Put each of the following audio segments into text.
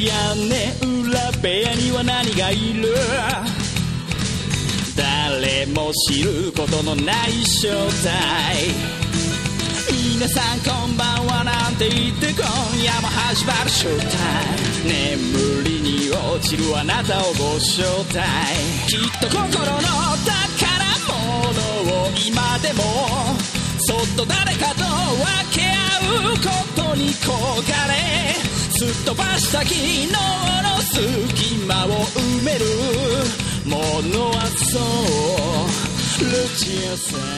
屋根裏部屋には何がいる？誰も知ることのない正体。皆さんこんばんはなんて言って今夜も始まるショータイム。眠りに落ちるあなたをご招待。きっと心の宝物を今でもそっと誰かと分け合うことに焦がれ、すっ飛ばした昨日の隙間を埋めるものはそうルチアさん。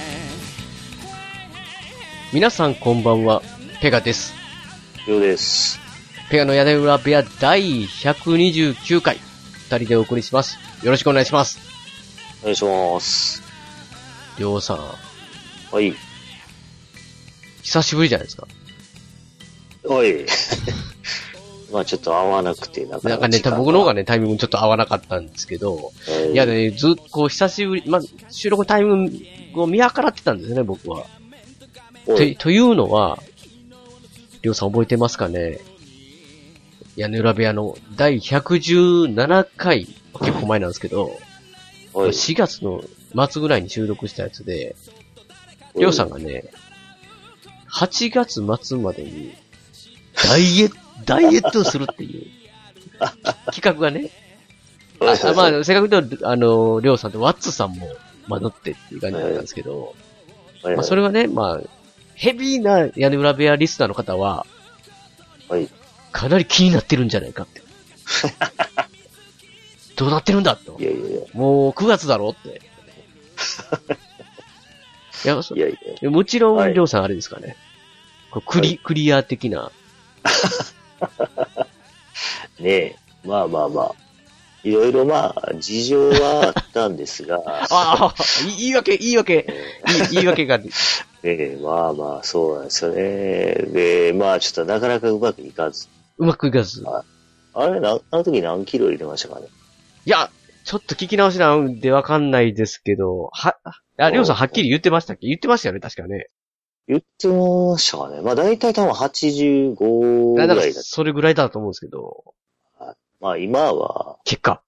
皆さんこんばんは、ペガです。 ようです。 ペガの屋根裏部屋第129回、二人でお送りします。よろしくお願いします。 お願いします。 りょうさん。 はい。 久しぶりじゃないですか。 はい。まあちょっと合わなくて、 なんかね、僕の方がね、タイミングちょっと合わなかったんですけど、いやね、ずっとこう久しぶり、まあ収録タイミングを見計らってたんですね、僕は。というのは、りょうさん覚えてますかね？屋根裏部屋の第117回、結構前なんですけど、4月の末ぐらいに収録したやつで、りょうさんがね、8月末までにダイエットするっていう企画がね、まあ、せっかく言うと、りょうさんとワッツさんも混ざってっていう感じなんですけど、まあ、それはね、まあ、ヘビーな屋根裏部屋リスナーの方は、かなり気になってるんじゃないかって。どうなってるんだと。もう9月だろって。もちろん、りょうさんあれですかね。クリア的な。 ねえ、まあ。いろいろ事情はあったんですが。 言い訳が。 そうなんですよね。で、ちょっとなかなかうまくいかず。あれ、あの時何キロ入れましたかね？ いや、ちょっと聞き直しなんでわかんないですけど、りょうさんはっきり言ってましたっけ？言ってましたよね、確かね。 言ってましたかね。大体多分85ぐらいだった。 それぐらいだと思うんですけど。 今は。 結果、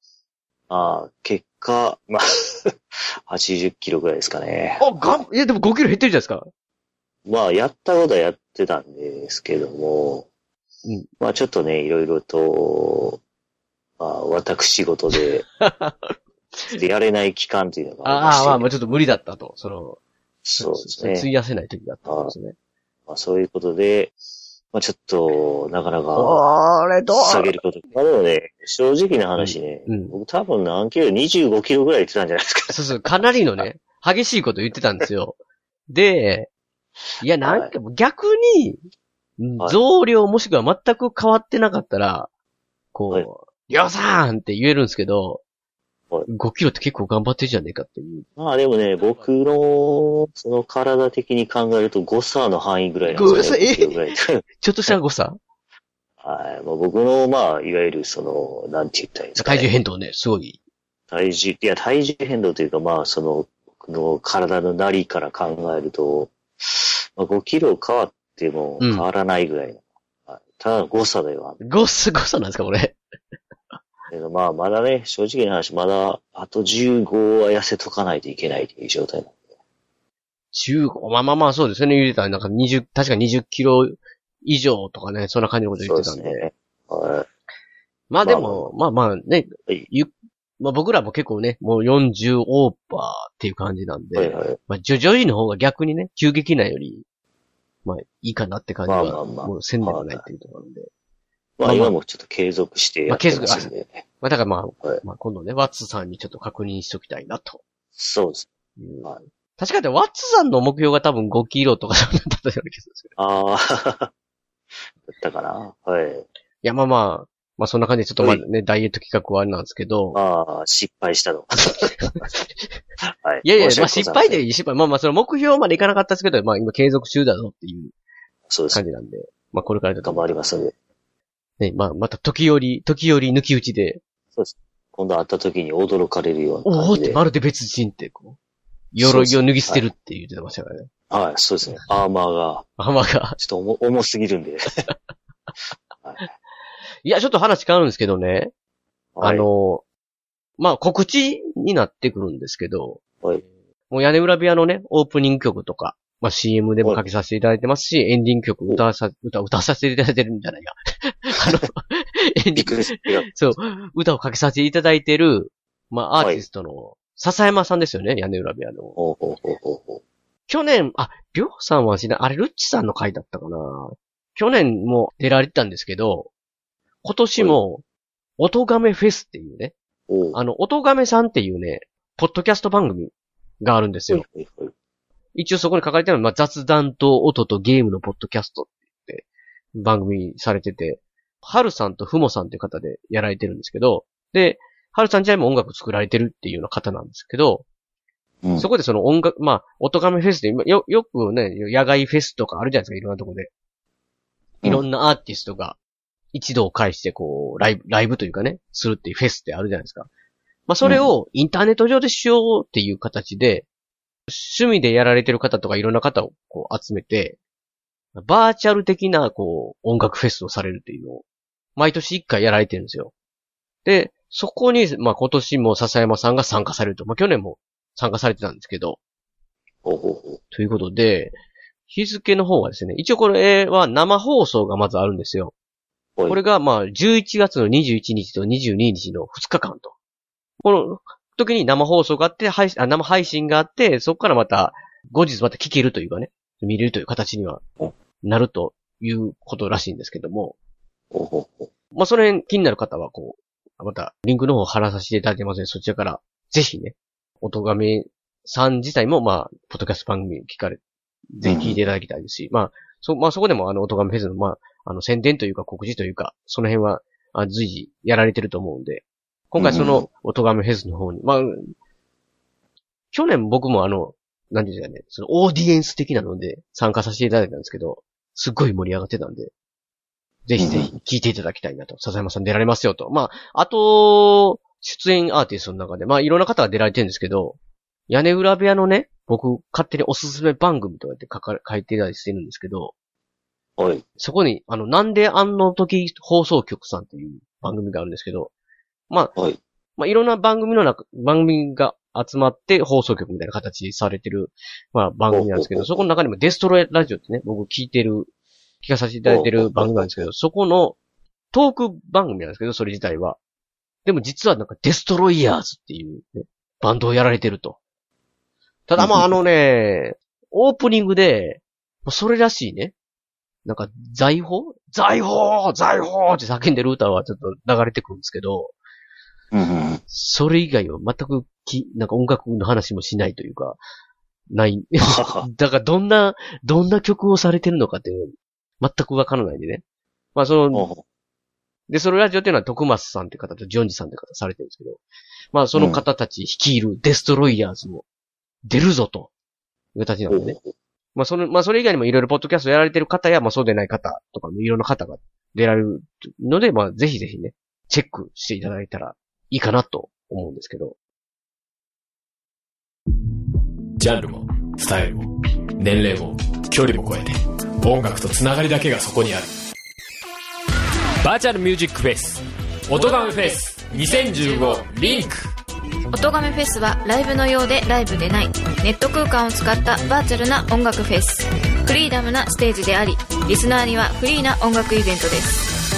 80キロぐらいですかね。 いやでも5キロ減ってるじゃないですか。 やったことはやってたんですけども、ちょっとね、いろいろと、私事で、やれない期間というのがありまして。 ちょっと無理だったと。 そうですね。 費やせない時だったんですね。 そういうことで、ちょっと、なかなか、下げること。でもね、正直な話ね、僕多分何キロ、25キロぐらい言ってたんじゃないですか。 そう、かなりのね、激しいこと言ってたんですよ。で、いや、なんか逆に、増量もしくは全く変わってなかったら、りょうさんって言えるんですけど、5キロって結構頑張ってるじゃねえかっていう。 でもね、僕の、その体的に考えると誤差の範囲ぐらいなんですよね。 ちょっとした誤差？ はい。僕の、いわゆるなんて言ったらいいんですかね。 体重変動ね、すごい。 体重変動というか、僕の体のなりから考えると、5キロ変わっても変わらないぐらいの。ただ誤差では。 誤差なんですか、これ。 まだね、正直な話、まだ、あと15は痩せとかないといけないという状態なんで。 15? そうですよね、言ってた。なんか確か20キロ以上とかね、そんな感じのこと言ってたんで。そうですね。でも、ね、僕らも結構ね、もう40オーバーっていう感じなんで、徐々にの方が逆にね、急激なより、いいかなって感じは、もうせんではないっていうところなんで。 今もちょっと継続してやってますんで。 だから今度ね、ワッツさんにちょっと確認しときたいなと。 そうです。 確かにワッツさんの目標が多分5キロとかだったような気がするんですけど。 だったかな。 いや、そんな感じでちょっとダイエット企画はあれなんですけど。 失敗したの。 いや、失敗でいい、その目標までいかなかったですけど、今継続中だぞっていう感じなんで。これから頑張りますので。 ね、また時折抜き打ちで。 そうです。今度会った時に驚かれるような感じで。 ってまるで別人って鎧を脱ぎ捨てるって言ってましたからね。 そうですね。アーマーが。ちょっと重すぎるんで。 いや、ちょっと話変わるんですけどね。 はい、 まあ、告知になってくるんですけど、 はい、 もう屋根裏部屋のね、オープニング曲とか、まあ CM でもかけさせていただいてますし、エンディング曲歌わさせていただいてるんじゃないや。エンディング、そう、歌をかけさせていただいてる、まあアーティストの、笹山さんですよね、屋根裏部屋の。去年、りょうさんはあれ、ルッチさんの回だったかな。去年も出られてたんですけど、今年も、音亀フェスっていうね、音亀さんっていうね、ポッドキャスト番組があるんですよ。一応そこに書かれてるのは、まあ、雑談と音とゲームのポッドキャストって番組されてて、はるさんとふもさんっていう方でやられてるんですけど、で、はるさん自体も音楽作られてるっていうような方なんですけど、そこでその音楽、まあ、音亀フェスで、よくね、野外フェスとかあるじゃないですか、いろんなとこで。いろんなアーティストが一堂を会してこう、ライブというかね、するっていうフェスってあるじゃないですか。まあ、それをインターネット上でしようっていう形で、趣味でやられてる方とかいろんな方をこう集めて、バーチャル的なこう、音楽フェスをされるっていうのを、毎年1回やられてるんですよ。で、そこに、まあ、今年も笹山さんが参加されると、まあ、去年も参加されてたんですけど、ということで、日付の方はですね、一応これは生放送がまずあるんですよ。これがまあ11月の21日と22日の2日間と。この時に生放送があって、生配信があって、そこからまた後日また聞けるというかね、見れるという形にはなるということらしいんですけども。まあその辺気になる方はこう、またリンクの方を貼らさせていただいてますので、そちらからぜひね、音亀さん自体もまあ、ポッドキャスト番組聞かれ、ぜひ聞いていただきたいですし、まあそこでも音亀フェスのまあ、宣伝というか告知というか、その辺は随時やられてると思うんで、今回その音亀フェスの方に、まあ、去年僕もなんていうんですかね、そのオーディエンス的なので参加させていただいたんですけど、すっごい盛り上がってたんで、ぜひぜひ聞いていただきたいなと。笹山さん出られますよと。まあ、あと、出演アーティストの中で、まあいろんな方が出られてるんですけど、屋根裏部屋のね、僕勝手におすすめ番組とかって書いてたりしてるんですけど、 はい。 そこに、なんであの時放送局さんっていう番組があるんですけど、まあ、まあ、いろんな番組が集まって放送局みたいな形にされてる、まあ、番組なんですけど、そこの中にもデストロイラジオってね、僕聞かさせていただいてる番組なんですけど、そこのトーク番組なんですけど、それ自体は。でも実はなんかデストロイヤーズっていう、ね、バンドをやられてると。ただまあオープニングで、それらしいね、なんか、財宝って叫んでる歌はちょっと流れてくるんですけど、それ以外は全くなんか音楽の話もしないというか、ない。だからどんな曲をされてるのかっていうの全くわからないんでね。まあで、そのラジオっていうのは徳松さんって方とジョンジさんって方されてるんですけど、まあその方たち率いるデストロイヤーズも出るぞという形なんでね。まあそれ以外にもいろいろポッドキャストやられてる方や、まあそうでない方とかいろんな方が出られるので、まあぜひぜひね、チェックしていただいたらいいかなと思うんですけど。 ジャンルも、スタイルも、年齢も、距離も超えて、音楽とつながりだけがそこにある。バーチャルミュージックフェス、音亀フェス2015リンク。 音亀フェスはライブのようでライブでないネット空間を使ったバーチャルな音楽フェス。フリーダムなステージであり、リスナーにはフリーな音楽イベントです。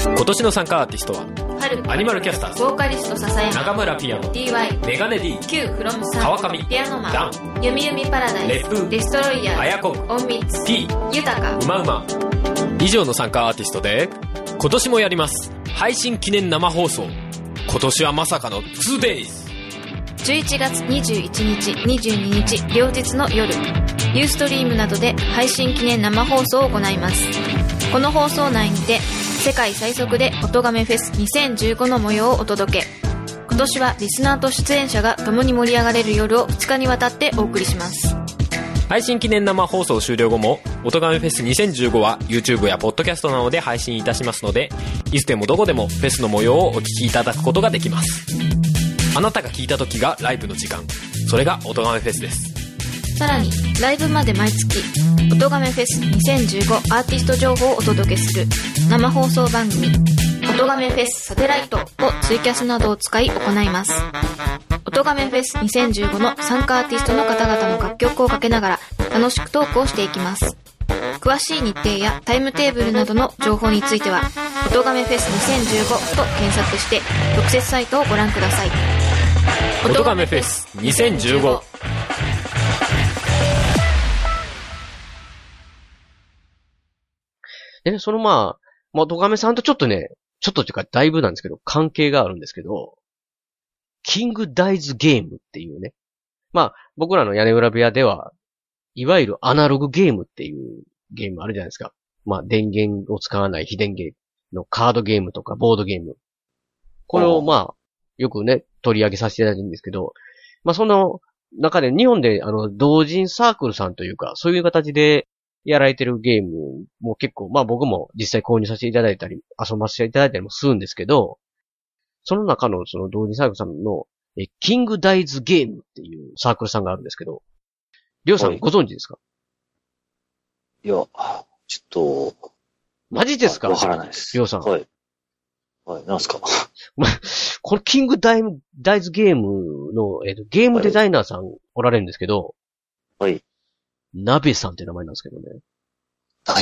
今年の参加アーティストはアニマルキャスターズ、 ボーカリスト笹山、 中村ピアノ、 DY、 メガネ D、 Q フロムさん、 川上、 ピアノマン、 ダン、 ゆみゆみパラダイス、 レップ、 デストロイヤー、 あやこぐ、 オンミッツ、 T、 豊か、 うまうま以上の参加アーティストで今年もやります配信記念生放送。今年はまさかの 2days。 11月21日22日両日の夜、ユーストリームなどで配信記念生放送を行います。この放送内にて世界最速で音亀フェス2015の模様をお届け。今年はリスナーと出演者が共に盛り上がれる夜を2日にわたってお送りします。 配信記念生放送終了後も音亀フェス2015は YouTube やポッドキャストなどで配信いたしますので、いつでもどこでもフェスの模様をお聞きいただくことができます。あなたが聞いた時がライブの時間、それが音亀フェスです。 さらにライブまで毎月音亀フェス2015アーティスト情報をお届けする生放送番組音音亀フェスサテライトをツイキャスなどを使い行います。音亀フェス2015の参加アーティストの方々の楽曲をかけながら楽しくトークをしていきます。詳しい日程やタイムテーブルなどの情報については音亀フェス2015と検索して特設サイトをご覧ください。 音亀フェス2015。 で、その音亀さんとちょっとっていうかだいぶなんですけど、関係があるんですけど、キングダイズゲームっていうね。僕らの屋根裏部屋では、いわゆるアナログゲームっていうゲームあるじゃないですか。電源を使わない非電源のカードゲームとかボードゲーム。これをよくね、取り上げさせていただいてるんですけど、その中で日本で同人サークルさんというか、そういう形でやられてるゲームも結構、僕も実際購入させていただいたり、遊ばせていただいたりもするんですけど、その中のその同人サークルさんのキングダイズゲームっていうサークルさんがあるんですけど、りょうさんご存知ですか？ いや、ちょっと。 マジですか？ わからないです。 りょうさん。 はい。はい、なんすか？ このキングダイズゲームの、ゲームデザイナーさんおられるんですけど、 はい。 鍋さんって名前なんですけどね。 はい。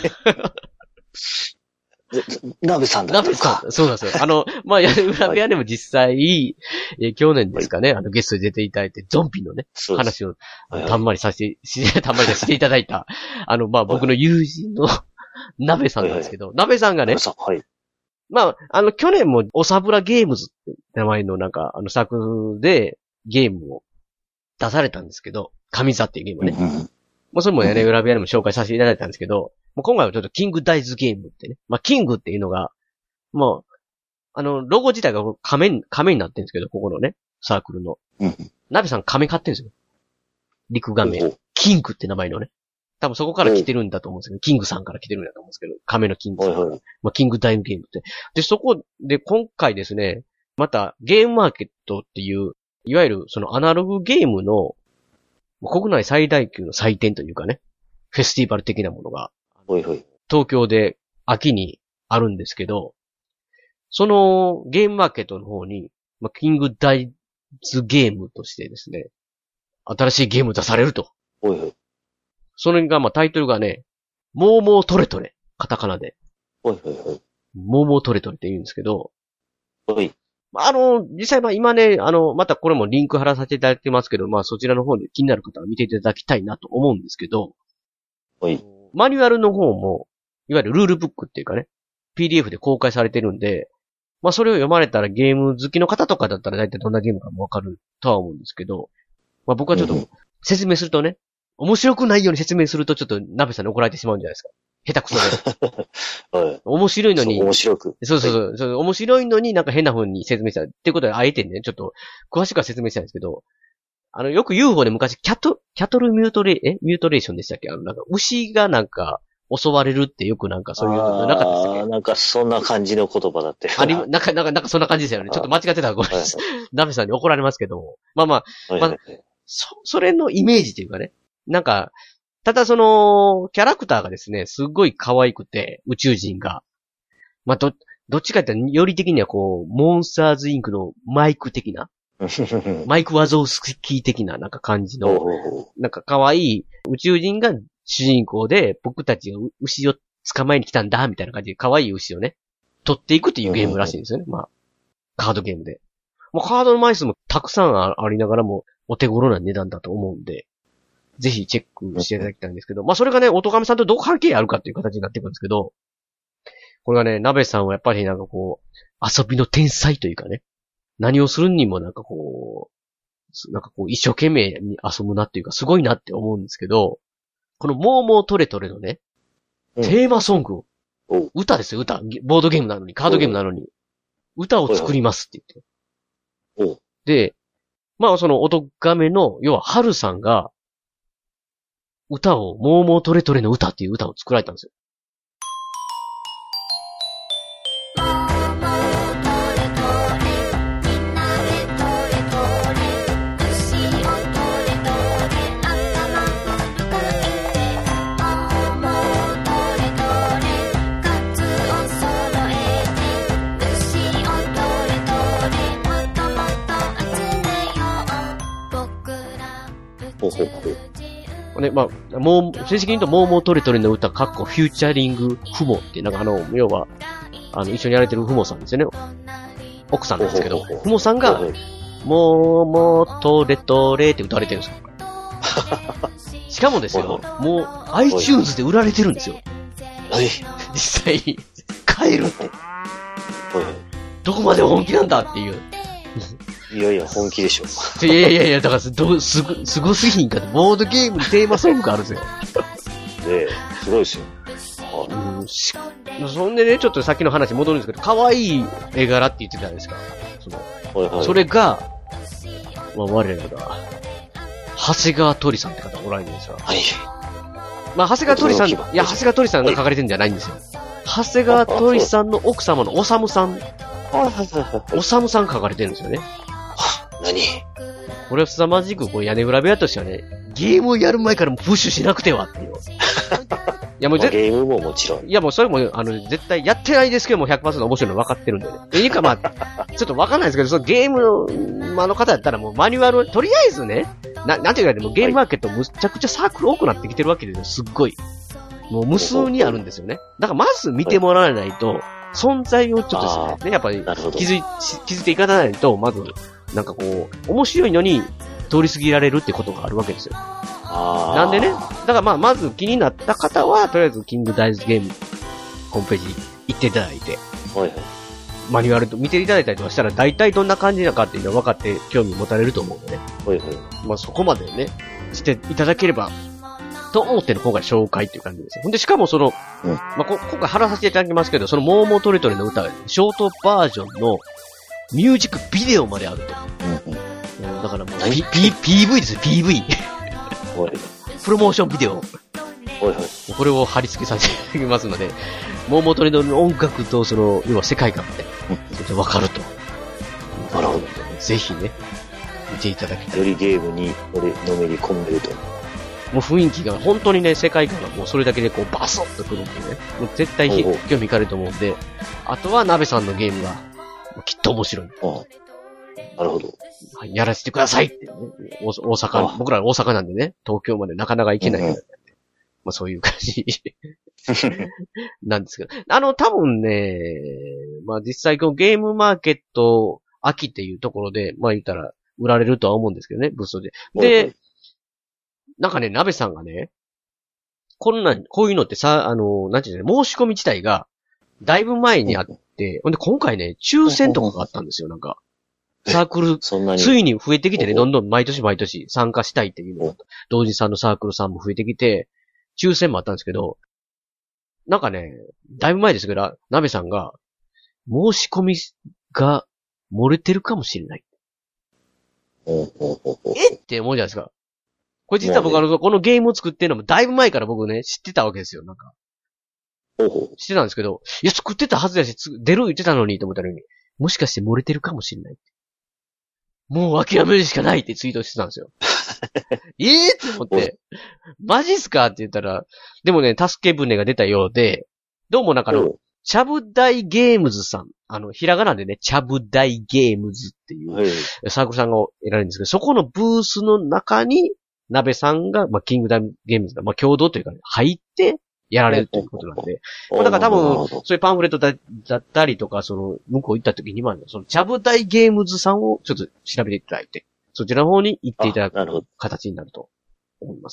鍋さんだったのか。 鍋さん。そうなんですよ。屋根裏部屋でも実際、去年ですかね、ゲストで出ていただいて、ゾンビのね、話を、たんまりさせていただいた、僕の友人の鍋さんなんですけど、鍋さんがね、 はい。 去年も、おさぶらゲームズって名前のサークルでゲームを出されたんですけど、神座っていうゲームね。それも屋根裏部屋でも紹介させていただいたんですけど、今回はちょっとキングダイズゲームってね。キングっていうのが、ロゴ自体が亀になってるんですけど、ここのね、サークルの。鍋さん亀買ってるんですよ。陸亀。キングって名前のね。多分そこから来てるんだと思うんですけど、キングさんから来てるんだと思うんですけど、亀のキングさん。キングダイズゲームって。で、そこで今回ですね、またゲームマーケットっていう、いわゆるそのアナログゲームの国内最大級の祭典というかね、フェスティバル的なものが、東京で秋にあるんですけど、そのゲームマーケットの方に、キングダイズゲームとしてですね、新しいゲーム出されると。それがタイトルがね、モーモートレトレ、カタカナで。モーモートレトレって言うんですけど、実際今ね、またこれもリンク貼らせていただいてますけど、そちらの方で気になる方は見ていただきたいなと思うんですけど、マニュアルの方も、いわゆるルールブックっていうかね、PDF で公開されてるんで、それを読まれたらゲーム好きの方とかだったら大体どんなゲームかもわかるとは思うんですけど、僕はちょっと説明するとね、面白くないように説明するとちょっと鍋さんに怒られてしまうんじゃないですか。下手くそで。面白いのに。 面白く。 そう。面白いのに変な風に説明した。っていうことで、あえてね、ちょっと、詳しくは説明したんですけど、よく UFO で昔、キャトルミュートレーションでしたっけ？牛が襲われるってよくそういうのなかったですっけ？ そんな感じの言葉だって。 そんな感じですよね。ちょっと間違ってたらごめんなさい。鍋さんに怒られますけども。それのイメージというかね。ただキャラクターがですね、すっごい可愛くて、宇宙人が。どっちかってより的にはモンスターズインクのマイク的な、マイクワゾウスキー的な感じの、可愛い宇宙人が主人公で、僕たちが牛を捕まえに来たんだ、みたいな感じで可愛い牛をね、取っていくっていうゲームらしいんですよね。カードゲームで。カードの枚数もたくさんありながらも、お手頃な値段だと思うんで、ぜひチェックしていただきたいんですけど、それがね、音亀さんとどう関係あるかっていう形になってくるんですけど、これがね、鍋さんはやっぱり遊びの天才というかね、何をするにも一生懸命に遊ぶなっていうか、すごいなって思うんですけど、このモーモートレトレのね、テーマソングを、歌ですよ、歌。ボードゲームなのに、カードゲームなのに、歌を作りますって言って。で、その音亀の、要は春さんが、モーモートレトレの歌っていう歌を作られたんですよ。 ほうほうほう。 ね、まあ、もう、正式に言うと、モーモートレトレの歌、フューチャリングフモって、なんか要は、一緒にやられてるフモさんですよね。奥さんなんですけど、フモさんが、モーモートレトレって歌われてるんですよ。しかもですよ、もう iTunes で売られてるんですよ。実際、買えるって。どこまで本気なんだっていう。 いやいや、本気でしょ。 いや、だからすごすぎんかって、ボードゲームにテーマソングがあるんですよ。 すごいですよ。 そんでね、ちょっとさっきの話戻るんですけど、可愛い絵柄って言ってたじゃないですか。それが、まあ、我らが、長谷川鳥さんって方おられるんですよ。 はい。 まあ、長谷川鳥さん、長谷川鳥さんが書かれてるんじゃないんですよ。長谷川鳥さんの奥様のおさむさん。おさむさん書かれてるんですよね。 何これは凄まじく、屋根裏部屋としてはね、ゲームをやる前からもプッシュしなくてはっていう。いやもうゲームももちろん。 いやもうそれも、絶対やってないですけども 100% 面白いの分かってるんでね。いいかまあ、ちょっと分かんないですけど、そのゲームの方やったらもうマニュアル、とりあえずね、なんていうかでもゲームマーケットむちゃくちゃサークル多くなってきてるわけですよ、すっごい。もう無数にあるんですよね。だからまず見てもらわないと、存在をちょっとですね、やっぱり気づいていかないと、まず、なんかこう、面白いのに通り過ぎられるってことがあるわけですよ。なんでね、だからまず気になった方は、とりあえずキングダイズゲーム、ホームページ行っていただいて、マニュアルと見ていただいたりとかしたら、大体どんな感じなのかっていうのは分かって興味持たれると思うんでね。まあそこまでね、していただければ、と思っての今回紹介っていう感じですよ。ほんで、しかもその、まあ今回貼らさせていただきますけど、そのモーモートレトレの歌、ショートバージョンのミュージックビデオまであると。だからもう、PV ですよ、PV。プロモーションビデオ。これを貼り付けさせていただきますので、モーモートレトレの音楽とその、要は世界観まで、わかると。 なるほど。 ぜひね、見ていただきたい。 よりゲームにのめり込めると。 もう雰囲気が、本当にね、世界観がもうそれだけでこうバソッとくるんでね。もう絶対興味いかれると思うんで、あとは鍋さんのゲームが、きっと面白い。 なるほど。 はい、やらせてくださいって、ね、大阪、僕ら大阪なんでね、東京までなかなか行けないから、まあそういう感じなんですけど。多分ね、まあ実際このゲームマーケット秋っていうところで、まあ言ったら売られるとは思うんですけどね、ブースで。で、なんかね、鍋さんがね、こういうのってさ、なんていうの、申し込み自体が、だいぶ前にあって、ほんで今回ね、抽選とかがあったんですよ、なんか。サークル、ついに増えてきてね、どんどん毎年参加したいっていうのが、同時さんのサークルさんも増えてきて、抽選もあったんですけど、なんかね、だいぶ前ですけど、鍋さんが、申し込みが漏れてるかもしれない。って思うじゃないですか。これ実は僕このゲームを作ってるのもだいぶ前から僕ね、知ってたわけですよ、なんか。知ってたんですけど、いや、作ってたはずだし、出る言ってたのにと思ったのに、もしかして漏れてるかもしれない。もう諦めるしかないってツイートしてたんですよ。って思って、マジっすかって言ったら、でもね、助け舟が出たようで、どうもなんかチャブダイゲームズさん、ひらがなでね、チャブダイゲームズっていうサークルさんが得られるんですけど、そこのブースの中に、鍋さんが、まあ、キングダムゲームズが、まあ、共同というか、ね、入って、やられるということなんで。だから多分、そういうパンフレットだったりとか、向こう行った時には、その、チャブダイゲームズさんをちょっと調べていただいて、そちらの方に行っていただく形になると思います。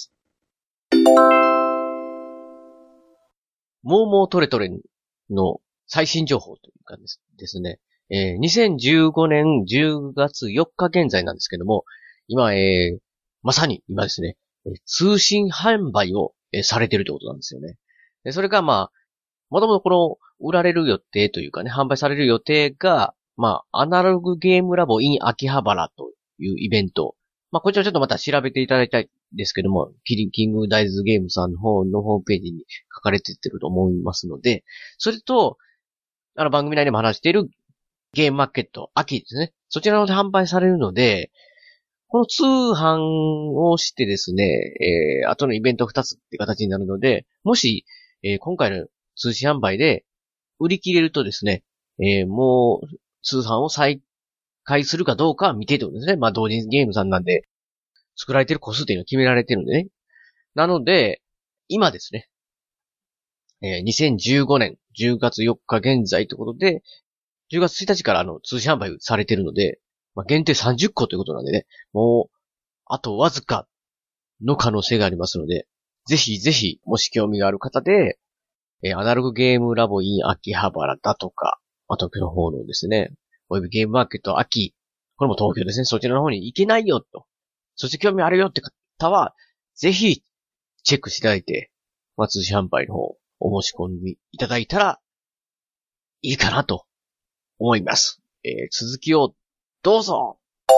モーモートレトレの最新情報というかですね、2015年10月4日現在なんですけども、今、まさに今ですね、通信販売をされているということなんですよね。それがまあ、もともとこの売られる予定というかね、販売される予定が、まあ、アナログゲームラボ in 秋葉原というイベント。まあ、こちらちょっとまた調べていただきたいですけども、キングダイズゲームさんの方のホームページに書かれてってると思いますので、それと、番組内でも話しているゲームマーケット秋ですね。そちらので販売されるので、この通販をしてですね、後のイベント2つって形になるので、もし、今回の通信販売で売り切れるとですね、もう通販を再開するかどうか見ていてことですね。まあ同人ゲームさんなんで、 作られてる個数っていうのが決められてるんでね。なので、今ですね、2015年10月4日現在ということで、10月1日から通信販売されてるので、限定30個ということなんでね、もう、あとわずかの可能性がありますので、ぜひぜひ、もし興味がある方で、アナログゲームラボ in 秋葉原だとか、東京の方のですね、およびゲームマーケット秋、これも東京ですね、そちらの方に行けないよと、そして興味あるよって方は、ぜひ、チェックしていただいて、通信販売の方、お申し込みいただいたら、いいかなと思います。続きをどうぞ。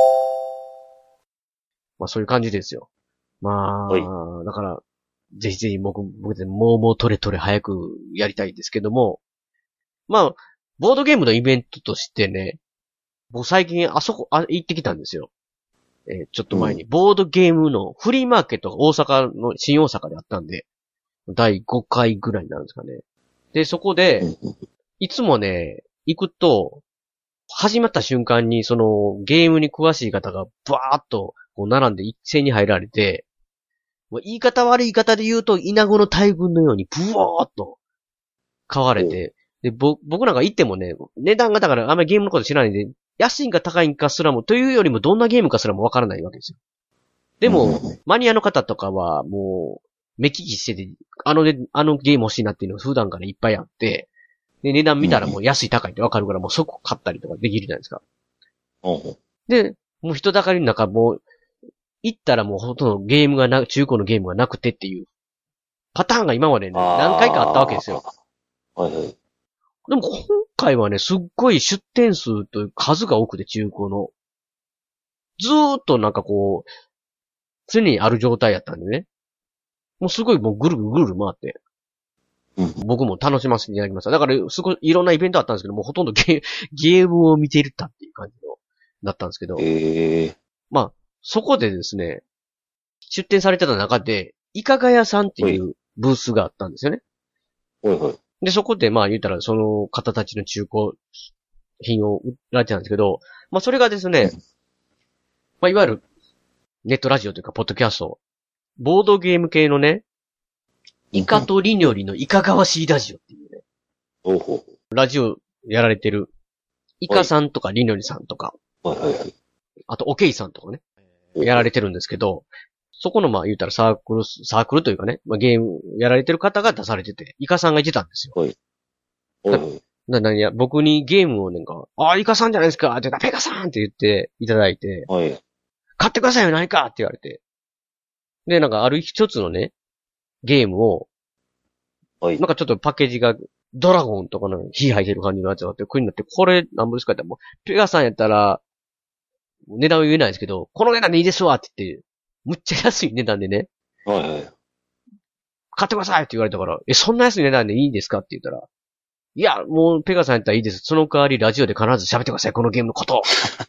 そういう感じですよ。だから、ぜひぜひ僕でもうトレ早くやりたいんですけども、ボードゲームのイベントとしてね、僕最近行ってきたんですよ。ちょっと前に、ボードゲームのフリーマーケットが新大阪であったんで、第5回ぐらいになるんですかね。で、そこで、いつもね、行くと、始まった瞬間に、その、ゲームに詳しい方がバーっと、並んで一斉に入られて、言い方悪い言い方で言うと、イナゴの大群のように、ブワーっと、買われて、で、僕なんか行ってもね、値段がだからあんまりゲームのこと知らないんで、安いんか高いんかすらも、というよりもどんなゲームかすらもわからないわけですよ。でも、マニアの方とかは、もう、目利きしてて、あのゲーム欲しいなっていうのが普段からいっぱいあって、で、値段見たらもう安い高いってわかるから、もうそこ買ったりとかできるじゃないですか。で、もう人だかりの中もう、行ったらもうほとんど中古のゲームがなくてっていう、パターンが今までね、何回かあったわけですよ。でも今回はね、すっごい出店数という数が多くて中古の。ずーっとなんか常にある状態やったんでね。もうすごいもうぐるぐる回って。僕も楽しませていただきました。だから、すごいいろんなイベントあったんですけど、もうほとんどゲームを見ていたっていう感じだったんですけど。そこでですね、出展されてた中で、いかが屋さんっていうブースがあったんですよね。で、そこで言ったら、その方たちの中古品を売られてたんですけど、それがですね、いわゆる、ネットラジオというか、ポッドキャスト、ボードゲーム系のね、イカとリニョリのいかがわしいラジオっていうね、ラジオやられてる、イカさんとかリニョリさんとか、あとオケイさんとかね、やられてるんですけど、そこの言うたらサークルというかね、ゲームやられてる方が出されてて、イカさんがいてたんですよ。僕にゲームをイカさんじゃないですかって言ったら、ペカさんって言っていただいて、買ってくださいよ何かって言われて。で、ある一つのね、ゲームを、ちょっとパッケージがドラゴンとかの火入ってる感じのやつがあって、これになって、これ何本ですかって言ったら、もう、ペガさんやったら、値段は言えないですけど、この値段でいいですわって言って、むっちゃ安い値段でね、買ってくださいって言われたから、そんな安い値段でいいですかって言ったら、いや、もうペガさんやったらいいです。その代わりラジオで必ず喋ってください、このゲームのこと。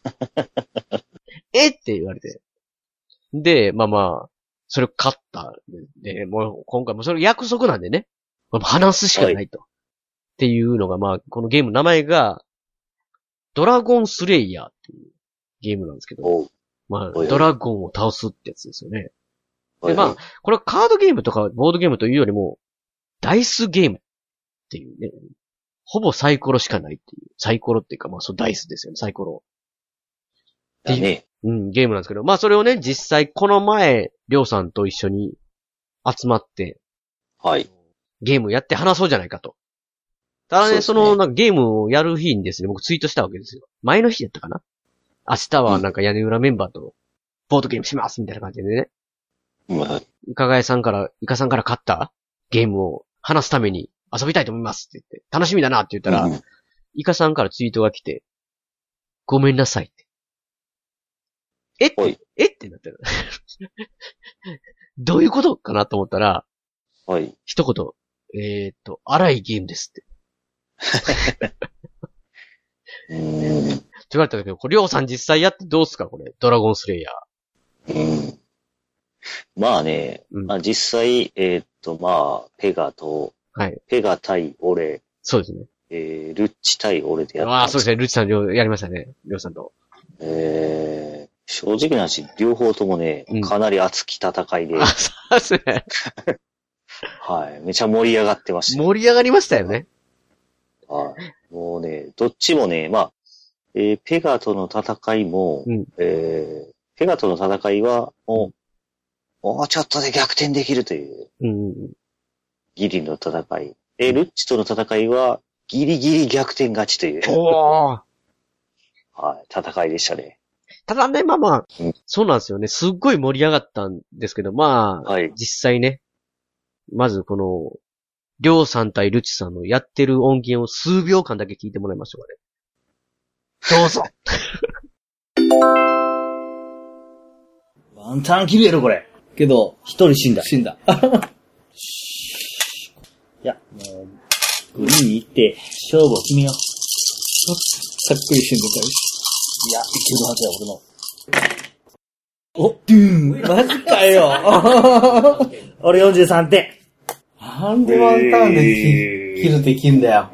って言われて。で、それを買った。で、もう今回もそれ約束なんでね。話すしかないと。っていうのが、このゲームの名前が、ドラゴンスレイヤーっていうゲームなんですけど、ドラゴンを倒すってやつですよね。で、これはカードゲームとかボードゲームというよりも、ダイスゲームっていうね、ほぼサイコロしかないっていう、サイコロっていうか、そうダイスですよね、サイコロ。っていう、ゲームなんですけど、それをね、実際この前、りょうさんと一緒に集まって、ゲームやって話そうじゃないかと。ただね、そのゲームをやる日にですね、僕ツイートしたわけですよ。前の日やったかな？明日は屋根裏メンバーとボードゲームしますみたいな感じでね。イカさんから買ったゲームを話すために遊びたいと思いますって言って、楽しみだなって言ったら、イカさんからツイートが来て、ごめんなさいって。ってなってる。どういうことかなと思ったら、一言、荒いゲームですって。って言われたけど、りょうさん実際やってどうすかこれ、ドラゴンスレイヤー。 実際、ペガと、ペガ対俺。 そうですね。 ルッチ対俺でやった。 そうですね。ルッチさんやりましたね。りょうさんと。 正直な話、両方ともね、かなり熱き戦いで。 そうですね。 はい。めちゃ盛り上がってました。 盛り上がりましたよね。 はい。もうね、どっちもね、まあ、ペガとの戦いも、ペガとの戦いは、もうちょっとで逆転できるという、ギリの戦い。ルッチとの戦いは、ギリギリ逆転勝ちという、はい、戦いでしたね。 ただね、まあ、そうなんですよね。すっごい盛り上がったんですけど、まあ、実際ね、まずこの、りょうさん対ルチさんのやってる音源を数秒間だけ聞いてもらいましょうかね。どうぞ。 ワンタン切るやろ、これ。けど、一人死んだ。いや、もう、グリーンに行って、勝負を決めよう。さっくり死んでたり。いや、いけるはずや、俺の。お、ドゥーン、マジかよ。俺43点。なんでワンターンで切るできんだよ。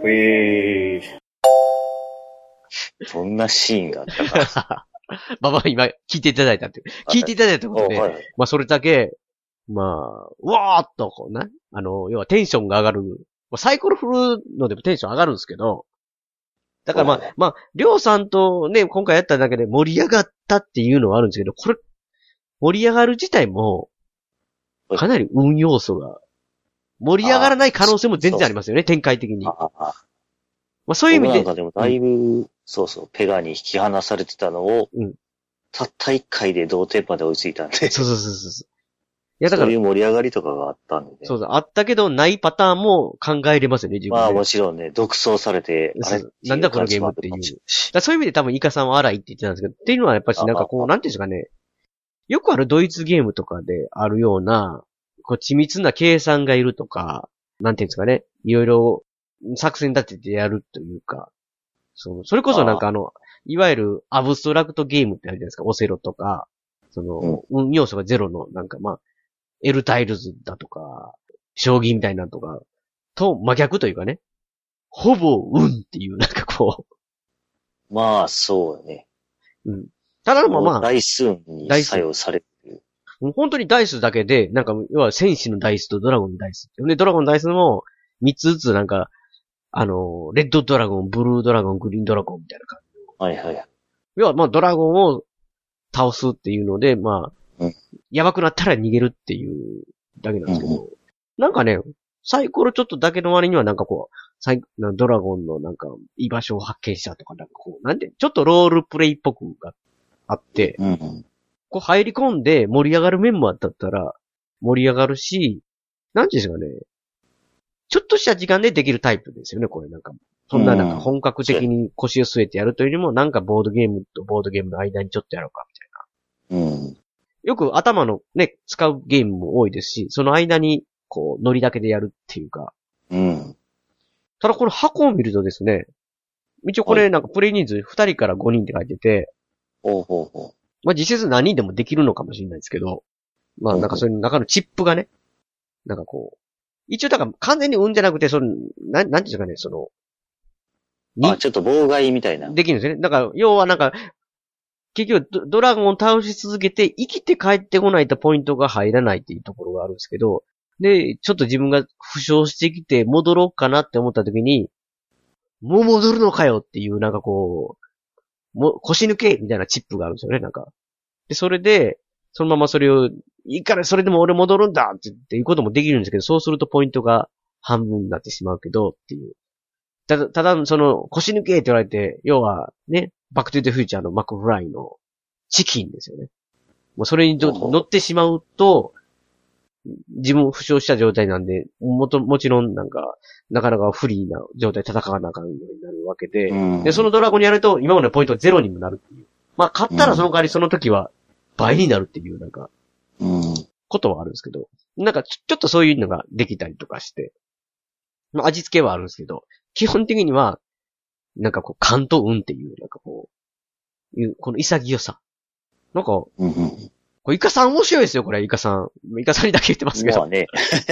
そんなシーンがあったか。 まあ今、聞いていただいたって。聞いていただいたことで、まあそれだけ、まあ、うわーっとこうね、要はテンションが上がる。サイコロ振るのでもテンション上がるんですけど、だからまあ、りょうさんとね、今回やっただけで盛り上がったっていうのはあるんですけど、これ、盛り上がる自体も、かなり運要素が、盛り上がらない可能性も全然ありますよね、展開的に。まあそういう意味で。 なんかでもだいぶ、ペガに引き離されてたのを、たった1回で同点まで追いついたんで。 そう。いやだから。 そういう盛り上がりとかがあったんでね。 そう、あったけどないパターンも考えれますよね、自分で。 まあもちろんね、独走されて、 あれなんだこのゲームっていう。そういう意味で多分イカさんは荒いって言ってたんですけど、っていうのはやっぱしなんかこう、なんていうんですかね、よくあるドイツゲームとかであるような、こう緻密な計算がいるとか、なんていうんですかね、いろいろ作戦立ててやるというか、それこそなんかいわゆるアブストラクトゲームってあるじゃないですか、オセロとか、運要素がゼロの、なんかまあ、エルタイルズだとか、将棋みたいなとか、と真逆というかね、ほぼ運っていう、なんかこう。まあ、そうね。 ただまあ、 ダイス運に作用されてる。 本当にダイスだけで、なんか、要は戦士のダイスとドラゴンのダイス。で、ドラゴンのダイスも、3つずつなんか、レッドドラゴン、ブルードラゴン、グリーンドラゴンみたいな感じ。要はまあ、ドラゴンを倒すっていうので、まあ、やばくなったら逃げるっていうだけなんですけど、なんかね、サイコロちょっとだけの割にはなんかこう、ドラゴンのなんか居場所を発見したとか、なんかこう、なんて、ちょっとロールプレイっぽくがあって、こう入り込んで盛り上がる面もあったら盛り上がるし、なんていうんですかね、ちょっとした時間でできるタイプですよね、これなんか。そんななんか本格的に腰を据えてやるというよりも、なんかボードゲームとボードゲームの間にちょっとやろうか、みたいな。よく頭のね、使うゲームも多いですし、その間に、こう、ノリだけでやるっていうか。ただこの箱を見るとですね、一応これなんかプレイ人数2人から5人って書いてて、まあ実質何人でもできるのかもしれないですけど、まあなんかそういう中のチップがね、なんかこう、一応だから完全に運じゃなくて、なんていうんですかね、ちょっと妨害みたいな。 できるんですよね。だから、要はなんか、結局ドラゴンを倒し続けて生きて帰ってこないとポイントが入らないっていうところがあるんですけど、で、ちょっと自分が負傷してきて戻ろうかなって思った時に、もう戻るのかよっていうなんかこう、腰抜けみたいなチップがあるんですよね、なんか。で、それで、そのままそれを、いいからそれでも俺戻るんだっていうこともできるんですけど、そうするとポイントが半分になってしまうけどっていう。ただ、腰抜けって言われて、要はね、バックトゥーザフューチャーのマクフライのチキンですよね。もうそれに乗ってしまうと、自分負傷した状態なんで、もちろんなんか、なかなかフリーな状態で戦わなあかんようになるわけで、で、そのドラゴンにやると、今までのポイントゼロにもなるっていう。まあ、勝ったらその代わりその時は倍になるっていう、なんか、ことはあるんですけど、なんかちょっとそういうのができたりとかして、まあ、味付けはあるんですけど、基本的には、なんかこう、勘と運っていう、なんかこう、この潔さ。なんか、これイカさん面白いですよ、これ、イカさん。イカさんにだけ言ってますけど。 まあね。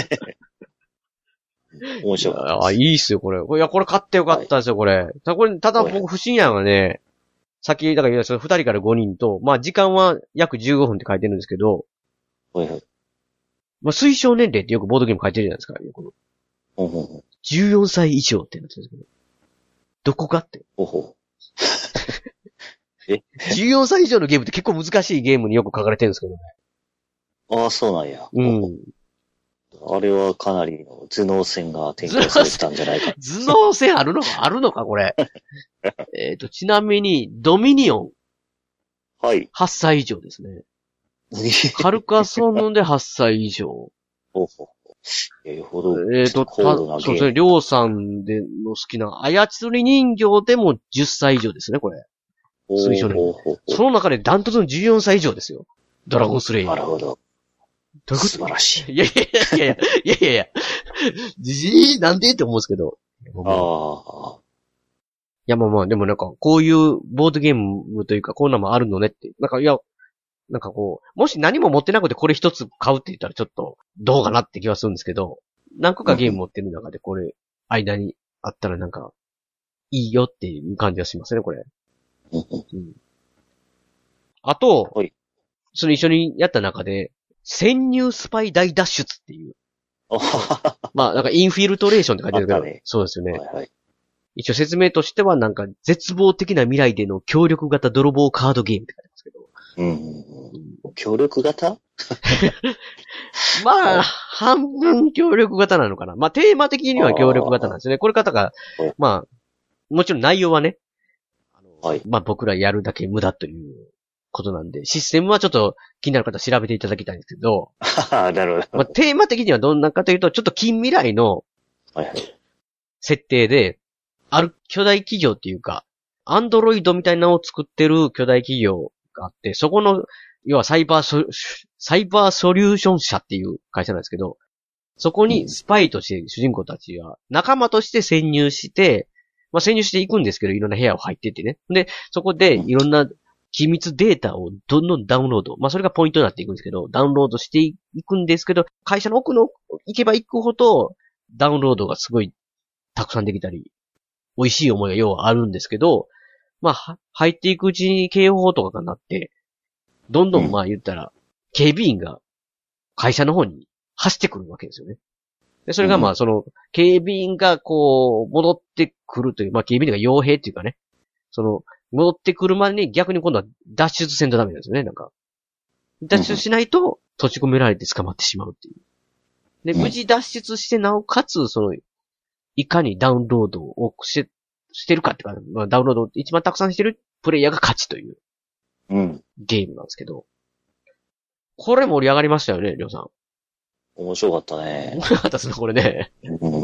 面白い。 いいっすよ、これ。いや、これ買ってよかったですよ、これ。ただ僕不審やのがね、 先、だからその2人から5人と、まあ時間は約15分って書いてるんですけど、 はいはい。 まあ推奨年齢ってよくボードゲーム書いてるじゃないですか。 ほうほうほう。 14歳以上ってなってるんですけど。どこかって。 ほうほ 14歳以上のゲームって結構難しいゲームによく書かれてるんですけどね。 ああ、そうなんや。 うん。 あれはかなりの頭脳戦が展開されてたんじゃないか。 頭脳戦あるのかこれ。ちなみに、ドミニオン。 はい。 8歳以上ですね。カルカソンヌで8歳以上。 ほうほう。ほど。 そうですね、りょうさんでの好きな、操り人形でも10歳以上ですね、これ。推奨年齢。その中でダントツの14歳以上ですよ。ドラゴンスレイヤー。 なるほど。素晴らしい。 いや、なんでって思うんですけど。 ああ。 いや、まあ、でもなんか、こういうボードゲームというか、こんなもあるのねって。なんか、いや、なんかこう、もし何も持ってなくてこれ一つ買うって言ったらちょっと、どうかなって気はするんですけど、何個かゲーム持ってる中でこれ、間にあったらなんか、いいよっていう感じがしますね、これ。うん、あと、 はい、 その一緒にやった中で、潜入スパイ大脱出っていう。まあ、なんかインフィルトレーションって書いてあるけど、ね、そうですよね。はいはい、一応説明としてはなんか、絶望的な未来での協力型泥棒カードゲームって書いてますけど。 協力型まあ、半分協力型なのかな。まあ、テーマ的には協力型なんですね。これ方が、まあ、もちろん内容はね、はい、まあ僕らやるだけ無駄ということなんで、システムはちょっと気になる方は調べていただきたいんですけど、 なるほど。 まあ、テーマ的にはどんなかというと、ちょっと近未来の設定で、ある巨大企業っていうか、アンドロイドみたいなのを作ってる巨大企業があって、そこの、要はサイバーソリューション社っていう会社なんですけど、そこにスパイとして主人公たちが仲間として潜入して、まあ潜入していくんですけど、いろんな部屋を入ってってね。で、そこでいろんな機密データをどんどんダウンロード。まあそれがポイントになっていくんですけど、ダウンロードしていくんですけど、会社の奥の行けば行くほど、ダウンロードがすごいたくさんできたり、美味しい思いが要はあるんですけど、まあ入っていくうちに警報とかがなって、どんどんまあ言ったら、警備員が会社の方に走ってくるわけですよね。で、それがまあその、警備員がこう、戻ってくるという、まあ警備員が傭兵っていうかね、その、戻ってくるまでに逆に今度は脱出せんとダメなんですよね、なんか。脱出しないと閉じ込められて捕まってしまうっていう。で、無事脱出してなおかつ、その、いかにダウンロードをしてるかっていうか、まあ、ダウンロードを一番たくさんしてるプレイヤーが勝ちという、ゲームなんですけど。これ盛り上がりましたよね、りょうさん。 面白かったね。 面白かったですね、これね。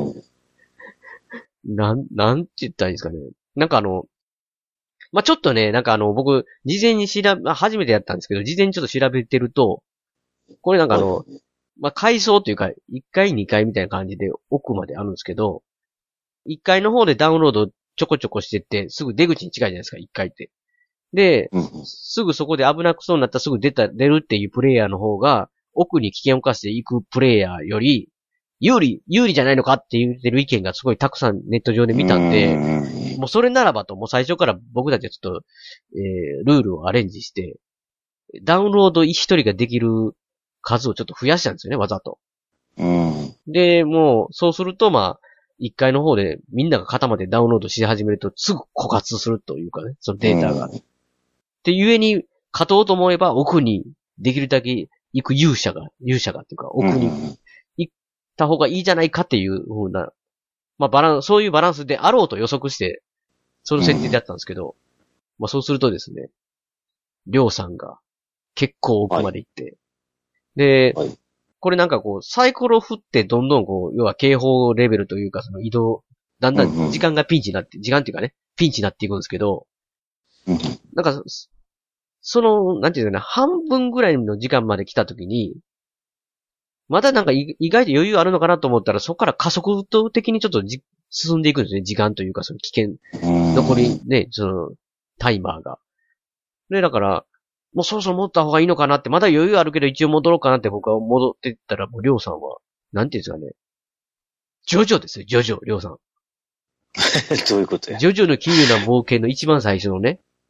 なんて言ったらいいですかね。なんかまあ、ちょっとね、なんか僕、事前に初めてやったんですけど、事前にちょっと調べてると、これなんかまあ、階層というか、1階2階みたいな感じで奥まであるんですけど、1階の方でダウンロードちょこちょこしてって、すぐ出口に近いじゃないですか、1階って。で、すぐそこで危なくそうになったらすぐ出るっていうプレイヤーの方が、奥に危険を冒していくプレイヤーより、有利じゃないのかって言ってる意見がすごいたくさんネット上で見たんで、もうそれならばと、もう最初から僕たちはちょっと、ルールをアレンジして、ダウンロード一人ができる数をちょっと増やしたんですよね、わざと。で、もう、そうすると、まあ、1階の方でみんなが肩までダウンロードし始めるとすぐ枯渇するというかね、そのデータが。ってゆえに、勝とうと思えば奥にできるだけ行く勇者がっていうか、奥に行った方がいいじゃないかっていう風な、まあそういうバランスであろうと予測して、その設定だったんですけど、まあそうするとですね、りょうさんが結構奥まで行って、で、これなんかこう、サイコロ振ってどんどんこう、要は警報レベルというかその移動、だんだん時間がピンチになって、時間っていうかね、ピンチになっていくんですけど、なんか、その、なんていうかな、半分ぐらいの時間まで来たときに、まだなんか意外と余裕あるのかなと思ったら、そこから加速度的にちょっと進んでいくんですね。時間というか、その危険、残りね、その、タイマーが。で、だから、もうそろそろ持った方がいいのかなって、まだ余裕あるけど一応戻ろうかなって僕は戻ってったら、もうりょうさんは、なんていうんですかね。ジョジョですよ、ジョジョ、りょうさん。 どういうことや。 ジョジョの奇妙な冒険の一番最初のね、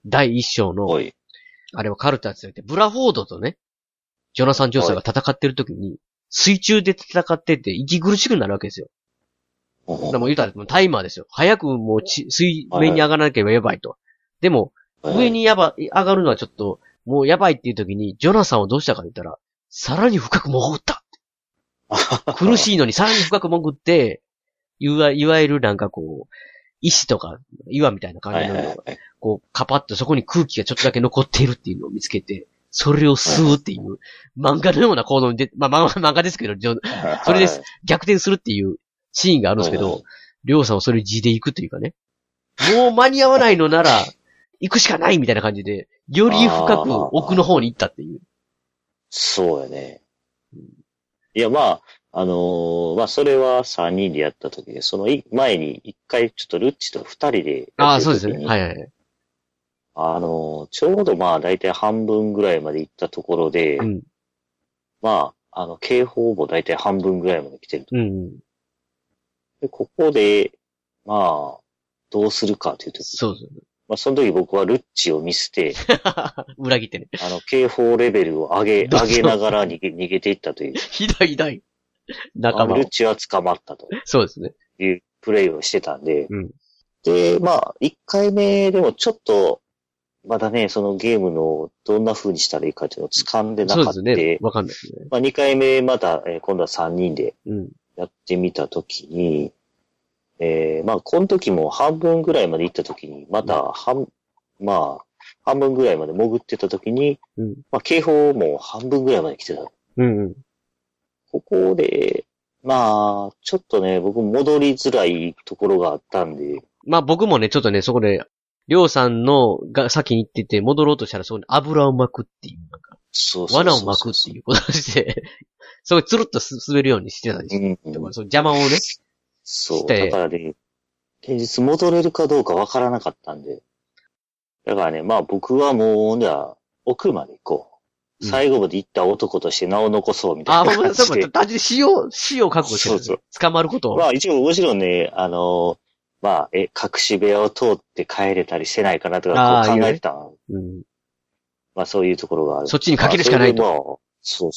第一章の、あれはカルターって言って、ブラフォードとね、ジョナサン・ジョーサーが戦ってる時に、水中で戦ってて息苦しくなるわけですよ。でも言うたらタイマーですよ。早くもう水面に上がらなければやばいと。でも、上に上がるのはちょっと、もうやばいっていう時に、ジョナサンをどうしたかって言ったら、さらに深く潜った苦しいのにさらに深く潜って、いわゆるなんかこう、石とか岩みたいな感じの、こう、カパッとそこに空気がちょっとだけ残っているっていうのを見つけて、それを吸うっていう、漫画のような行動に漫画ですけど、それで逆転するっていうシーンがあるんですけど、りょうさんはそれ地で行くというかね、もう間に合わないのなら、行くしかないみたいな感じで、より深く奥の方に行ったっていう。 そうやね。いや、まあ、それは3人でやった時で、その前に一回ちょっとルッチと2人でやってる時に。 そうですね。はいはい。 ちょうどまあ、だいたい半分ぐらいまで行ったところで、まあ、警報もだいたい半分ぐらいまで来てると。で、ここで、まあ、どうするかというと。 そうですね。 まあ、その時僕はルッチを見捨て、 裏切ってね。 警報レベルを上げながら逃げていったという。 ひどい。仲間を。 ルッチは捕まったと。 そうですね。 いうプレイをしてたんで。で、まあ、1回目でもちょっと、まだね、そのゲームのどんな風にしたらいいかっていうのを掴んでなかった。 そうですね。わかんないですね。 まあ、2回目また、今度は3人でやってみたときに、まあ、この時も半分ぐらいまで行った時に、また半分ぐらいまで潜ってた時に、まあ、警報も半分ぐらいまで来てた。ここで、まあ、ちょっとね、僕戻りづらいところがあったんで。 まあ僕もね、ちょっとね、そこで、りょうさんのが先に行ってて、戻ろうとしたらそこに油を巻くっていう、なんか、罠を巻くっていうことをして、すごいつるっと滑るようにしてたんですよ。だからその邪魔をね。 そう。だからね、現実戻れるかどうかわからなかったんで。だからね、まあ僕はもう、じゃあ、奥まで行こう。最後まで行った男として名を残そうみたいな感じで。 そう、単純に死を覚悟してる。そう。捕まることを。 まあ一応もちろんね、まあ、隠し部屋を通って帰れたりしてないかなとかこう考えてたの。まあそういうところがある。 そっちにかけるしかないと。 まあ、そう。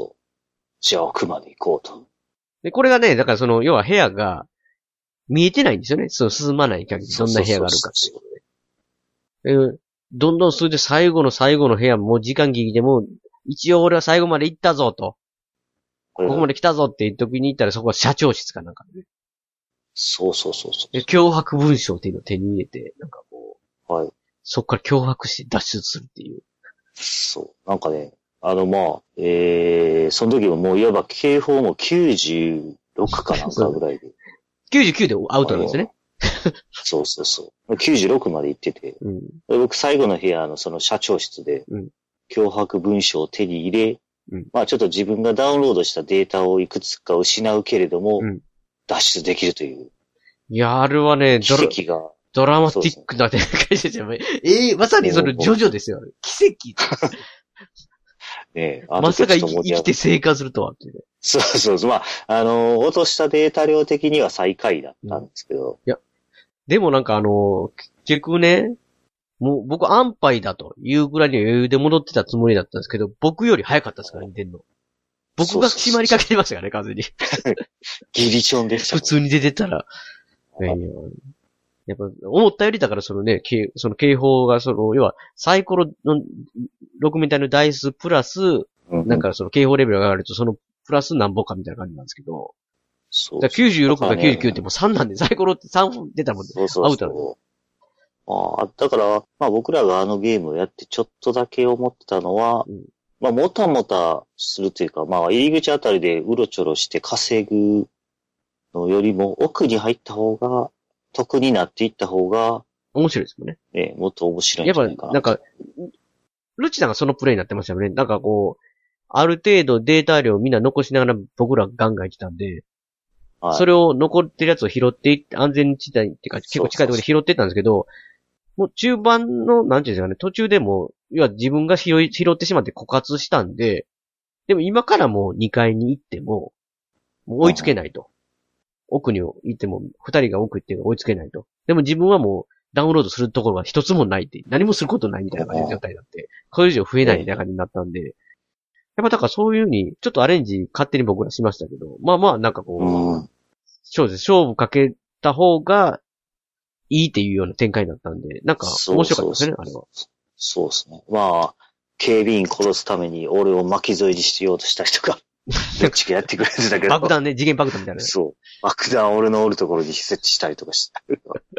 じゃあ奥まで行こうと。 で、これがね、だから要は部屋が見えてないんですよね。進まない限りどんな部屋があるかっていう。どんどんそれで最後の部屋も時間ギリでも、一応俺は最後まで行ったぞと。ここまで来たぞっていう時に行ったらそこは社長室かなんかね。 そう。 脅迫文章っていうのを手に入れて、なんかこう、 そこから脅迫して脱出するっていう。 そう。なんかね、まあ、その時ももういわば警報も96かなんかぐらいで。 99でアウトなんですね。 そう。96まで行ってて、僕最後の部屋のその社長室で、脅迫文書を手に入れ、まあちょっと自分がダウンロードしたデータをいくつか失うけれども、脱出できるという。 いや、あれはね、 奇跡が。 ドラマティックな展開ですよね。まさにそのジョジョですよ。奇跡。 ねまさか生きて生還するとはっていう。 そう。まあ、落としたデータ量的には最下位だったんですけど。 いや、でもなんか結局ね、もう僕安牌だというぐらいに余裕で戻ってたつもりだったんですけど、僕より早かったですからね、出んの。僕が締まりかけてましたからね、完全に。 ギリチョンでした。 普通に出てたら。やっぱ、思ったよりだからその警報が要は、サイコロの6面体のダイスプラス、なんかその警報レベルが上がると、そのプラス何本かみたいな感じなんですけど。そう。だから96か99ってもう3なんで、サイコロって3本出たもんね。アウトなんで。 だから、まあ僕らがあのゲームをやってちょっとだけ思ってたのは、まあもたもたするというか、まあ入り口あたりでうろちょろして稼ぐのよりも奥に入った方が、得になっていった方が、 面白いですもんね。 もっと面白いんじゃないかな。 やっぱ、なんか、ルチさんがそのプレイになってましたよね。なんかこう、ある程度データ量をみんな残しながら僕らガンガン行ってたんで、それを残ってるやつを拾っていって、安全地帯っていうか結構近いところで拾ってったんですけど、もう中盤の、なんていうんですかね、途中でも、要は自分が拾ってしまって枯渇したんで、でも今からもう2階に行っても、もう追いつけないと。奥に行っても、2人が奥行って追いつけないと。でも自分はもう、 ダウンロードするところが一つもないって、何もすることないみたいな感じの状態になって、これ以上増えないみたいな感じになったんで、やっぱだからそういう風に、ちょっとアレンジ勝手に僕らしましたけど、まあまあなんかこう、そうです。勝負かけた方がいいっていうような展開になったんで、なんか面白かったですね、あれは。 そうですね。まあ、警備員殺すために俺を巻き添えにしようとした人が、どっちかやってくれてたけど。 爆弾ね、次元爆弾みたいな。 そう。爆弾俺のおるところに設置したりとかして。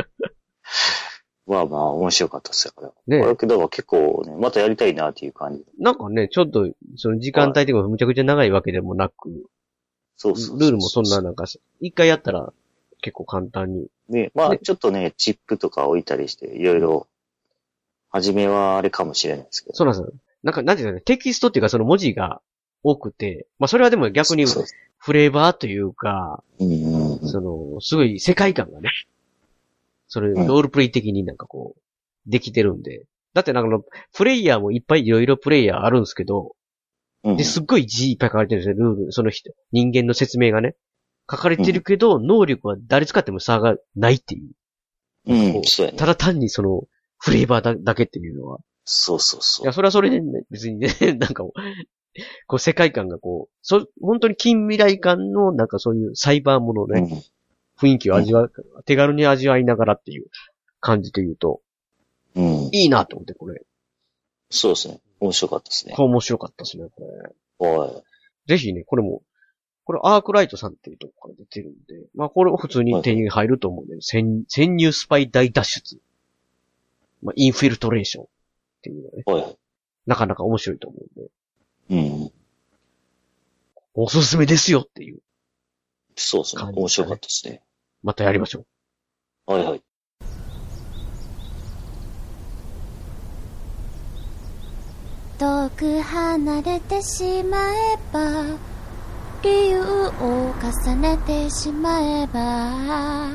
まあまあ、面白かったっすよ、これは。ね。これだから結構ね、またやりたいなっていう感じ。 なんかね、ちょっと、その時間帯とかむちゃくちゃ長いわけでもなく、そうルールもそんななんか、一回やったら結構簡単に。 ね、まあちょっとね、チップとか置いたりして、いろいろ、初めはあれかもしれないですけど。 そうなんですよ。なんか、なんていうかね、テキストっていうかその文字が多くて、まあそれはでも逆にフレーバーというか、その、すごい世界観がね、それ、ロールプレイ的になんかこう、できてるんで。だってなんかプレイヤーもいっぱいいろいろプレイヤーあるんですけど、で、すっごい字いっぱい書かれてるんですよ、ルール。その人、人間の説明がね。書かれてるけど、能力は誰使っても差がないっていう。そうやね。ただ単にその、フレーバーだけっていうのは。 そうそうそう。 いや、それはそれでね、別にね、なんかこう世界観がこう、本当に近未来感の、なんかそういうサイバーものね、雰囲気を手軽に味わいながらっていう感じで言うと、いいなと思って、これ。 そうですね。面白かったですね。 面白かったですね、これ。ぜひね、これアークライトさんっていうところから出てるんで、まあこれ普通に手に入ると思うんで、潜入スパイ大脱出。まあ、インフィルトレーションっていうのね。なかなか面白いと思うんで。おすすめですよっていう。 そうですね。面白かったですね。 またやりましょう。はいはい。 遠く離れてしまえば、理由を重ねてしまえば、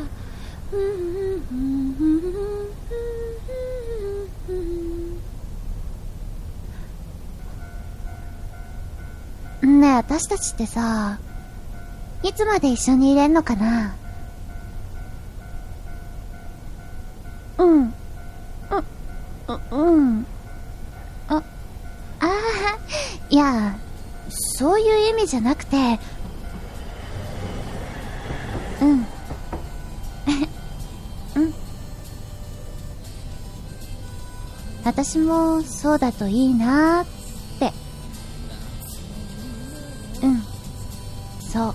ねえ、私たちってさ、いつまで一緒にいれんのかな？いや、そういう意味じゃなくて、私もそうだといいなーって。そう。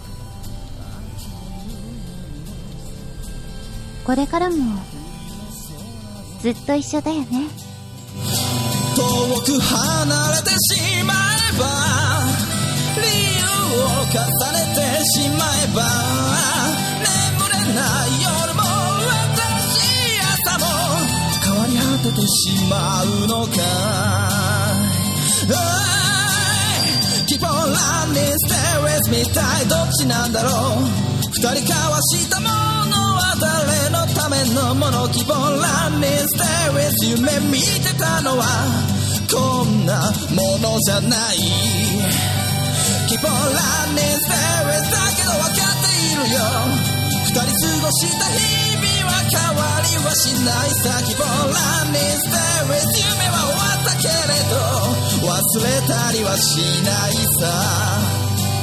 これからもずっと一緒だよね。 遠く離れてしまえば、理由を重ねてしまえば、眠れない夜も新しい朝も変わり果ててしまうのか。Keep on running, stay with me たいどっちなんだろう。二人交わしたものは誰のためのもの。 Keep on running, stay with you 夢見てたのはこんなものじゃない。 Keep on running, stay with だけど分かっているよ。二人過ごした日々は変わりはしないさ。 Keep on running, stay with 夢は終わったけれど忘れたりはしないさ。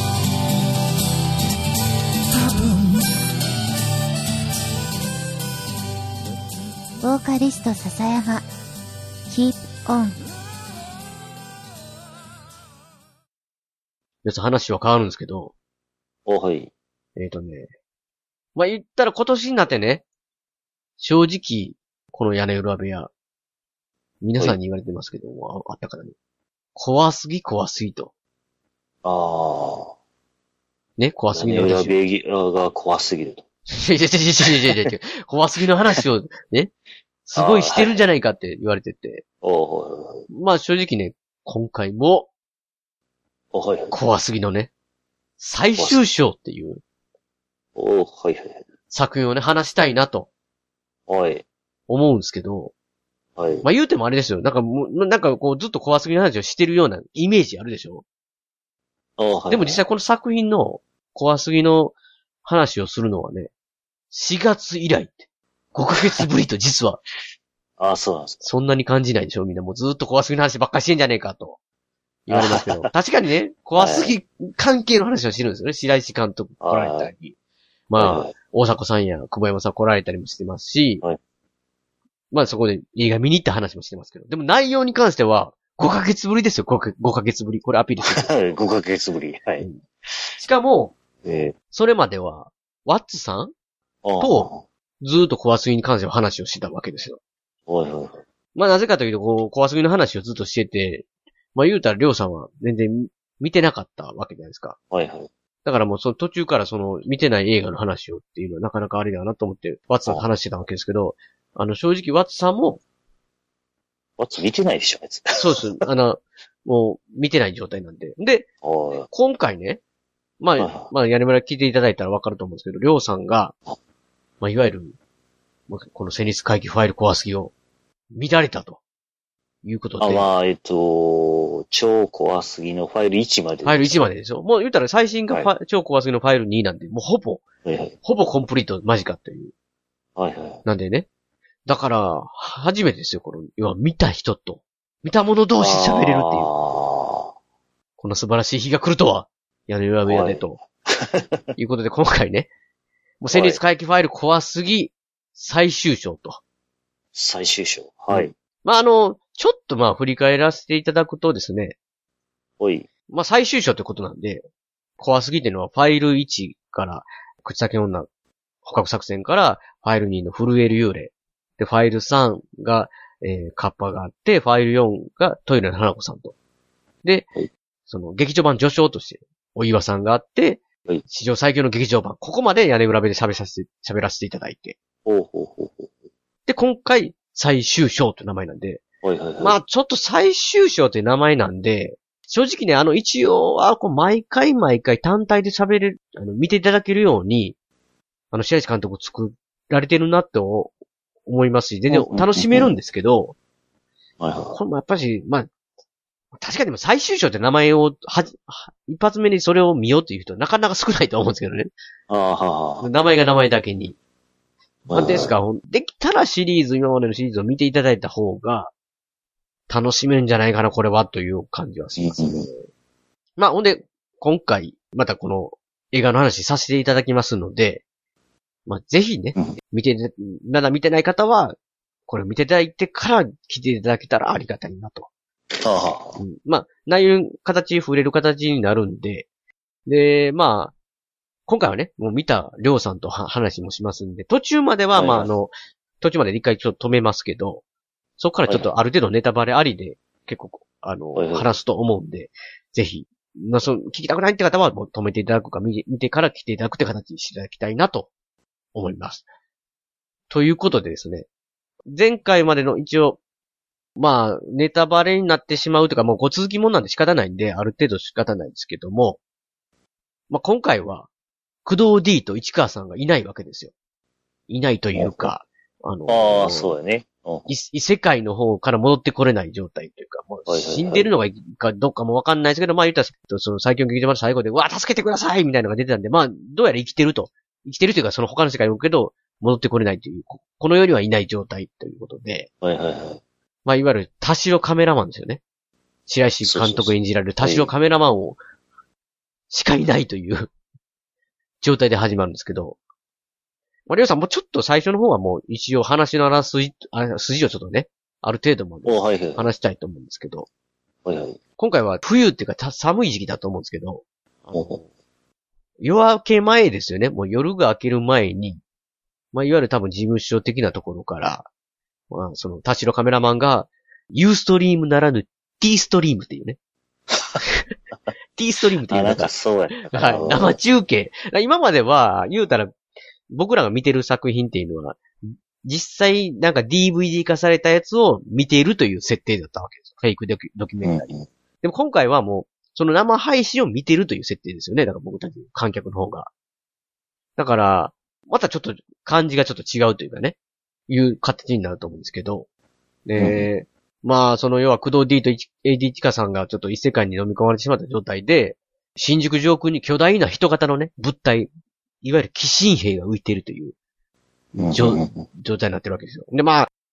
ボーカリスト笹山 Keep on。 別に話は変わるんですけど。 はい。 まあ、言ったら今年になってね、正直、この屋根裏部屋、皆さんに言われてますけども、あったからね。怖すぎと。ね、怖すぎの話。 屋根裏部屋が怖すぎると。 怖すぎの話をね、すごいしてるんじゃないかって言われてて。まあ正直ね、今回も、怖すぎのね、最終章っていう、作品をね、話したいなと、思うんですけど、まあ言うてもあれですよ。なんかこうずっと怖すぎの話をしてるようなイメージあるでしょ？でも実際この作品の怖すぎの話をするのはね、4月以来って。5ヶ月ぶりと実はああ、そうなんですか。 そんなに感じないでしょみんなもうずっと怖すぎの話ばっかりしてんじゃねえかと言われますけど。確かにね、怖すぎ関係の話をしてるんですよね。白石監督来られたり。まあ、大迫さんや久保山さん来られたりもしてますし、まあそこで映画見に行った話もしてますけど。でも内容に関しては、5ヶ月ぶりですよ、5ヶ月ぶり。これアピールしてる。 5ヶ月ぶり。はい。 しかも、それまでは、ワッツさんと、ずーっと怖すぎに関しては話をしてたわけですよ。まあなぜかというと、こう、怖すぎの話をずっとしてて、まあ言うたらりょうさんは全然見てなかったわけじゃないですか。だからもうその途中からその見てない映画の話をっていうのはなかなかあれだなと思って、ワッツさんと話してたわけですけど、正直ワッツさんも、 ワッツ見てないでしょ、あいつ。 そうです。もう見てない状態なんで。で、今回ね、まあ、やりまら聞いていただいたらわかると思うんですけど、りょうさんが、まあ、いわゆる、この戦慄回帰ファイル怖すぎを見られたということで。 まあ、超怖すぎのファイル1まで。 ファイル1までですよ。もう言ったら最新が超怖すぎのファイル2なんで、もうほぼコンプリート間近という。なんでね。だから、初めてですよ、この、要は見た人と、見た者同士喋れるっていう。この素晴らしい日が来るとは、屋根裏部屋でと。いうことで、今回ね、もう戦慄回帰ファイル怖すぎ、最終章と。 最終章。はい。 まあ、ちょっとまあ、振り返らせていただくとですね。まあ、最終章ってことなんで、怖すぎっていうのは、ファイル1から、口先女、捕獲作戦から、ファイル2の震える幽霊。で、ファイル3が、カッパがあって、ファイル4がトイレの花子さんと。で、その劇場版序章として、お岩さんがあって、史上最強の劇場版。ここまで屋根裏部で喋らせていただいて。で、今回、最終章という名前なんで、まあ、ちょっと最終章という名前なんで、正直ね、一応、毎回単体で喋れる、見ていただけるように、白石監督作られてるなって思いますし、全然楽しめるんですけど、これもやっぱり、まあ、確かに最終章って名前を、一発目にそれを見ようっていう人はなかなか少ないと思うんですけどね。名前が名前だけに。なんですか、できたら今までのシリーズを見ていただいた方が、楽しめるんじゃないかな、これは、という感じはしますね。まあ、ほんで、今回、またこの映画の話させていただきますので、まあ、ぜひね、まだ見てない方は、これを見ていただいてから来ていただけたらありがたいなと。まあ、内容、触れる形になるんで、で、まあ、今回はね、もう見たりょうさんと話もしますんで、途中までは、まあ、途中まで一回ちょっと止めますけど、そこからちょっとある程度ネタバレありで、結構、話すと思うんで、ぜひ、聞きたくないって方はもう止めていただくか、見てから来ていただくって形にしていただきたいなと思います。ということでですね、前回までの一応、まあ、ネタバレになってしまうというか、もうご続きもんなんで仕方ないんで、ある程度仕方ないですけども、まあ今回は、工藤 D と市川さんがいないわけですよ。いないというか、 そうやね。 異世界の方から戻ってこれない状態というか、もう死んでるのかどうかもわかんないですけど、まあ言ったら、その最強の劇場版の最後で、うわ、助けてくださいみたいなのが出てたんで、まあ、どうやら生きてるというか、その他の世界におるけど、戻ってこれないという、この世にはいない状態ということで、まあ、いわゆる田代カメラマンですよね。白石監督演じられる田代カメラマンを、しかいないという状態で始まるんですけど、まあ、りょうさんもちょっと最初の方はもう一応話の筋をちょっとね、ある程度まで話したいと思うんですけど、今回は冬っていうか寒い時期だと思うんですけど、夜明け前ですよね。もう夜が明ける前に、まあ、いわゆる多分事務所的なところから、まあ、その田代カメラマンが、ユーストリームならぬ T ストリームっていうね。T ストリームっていうなんかそうや。 はい。生中継。今までは、言うたら、僕らが見てる作品っていうのは、実際なんか DVD 化されたやつを見ているという設定だったわけですよ。フェイクドキュメンタリー。でも今回はもう、その生配信を見てるという設定ですよね。だから僕たち観客の方が。だから、またちょっと感じがちょっと違うというかね、いう形になると思うんですけど。で、まあ、その要は工藤 D と AD チカさんがちょっと異世界に飲み込まれてしまった状態で、新宿上空に巨大な人型のね、物体、いわゆる鬼神兵が浮いているという状態になってるわけですよ。で、まあ、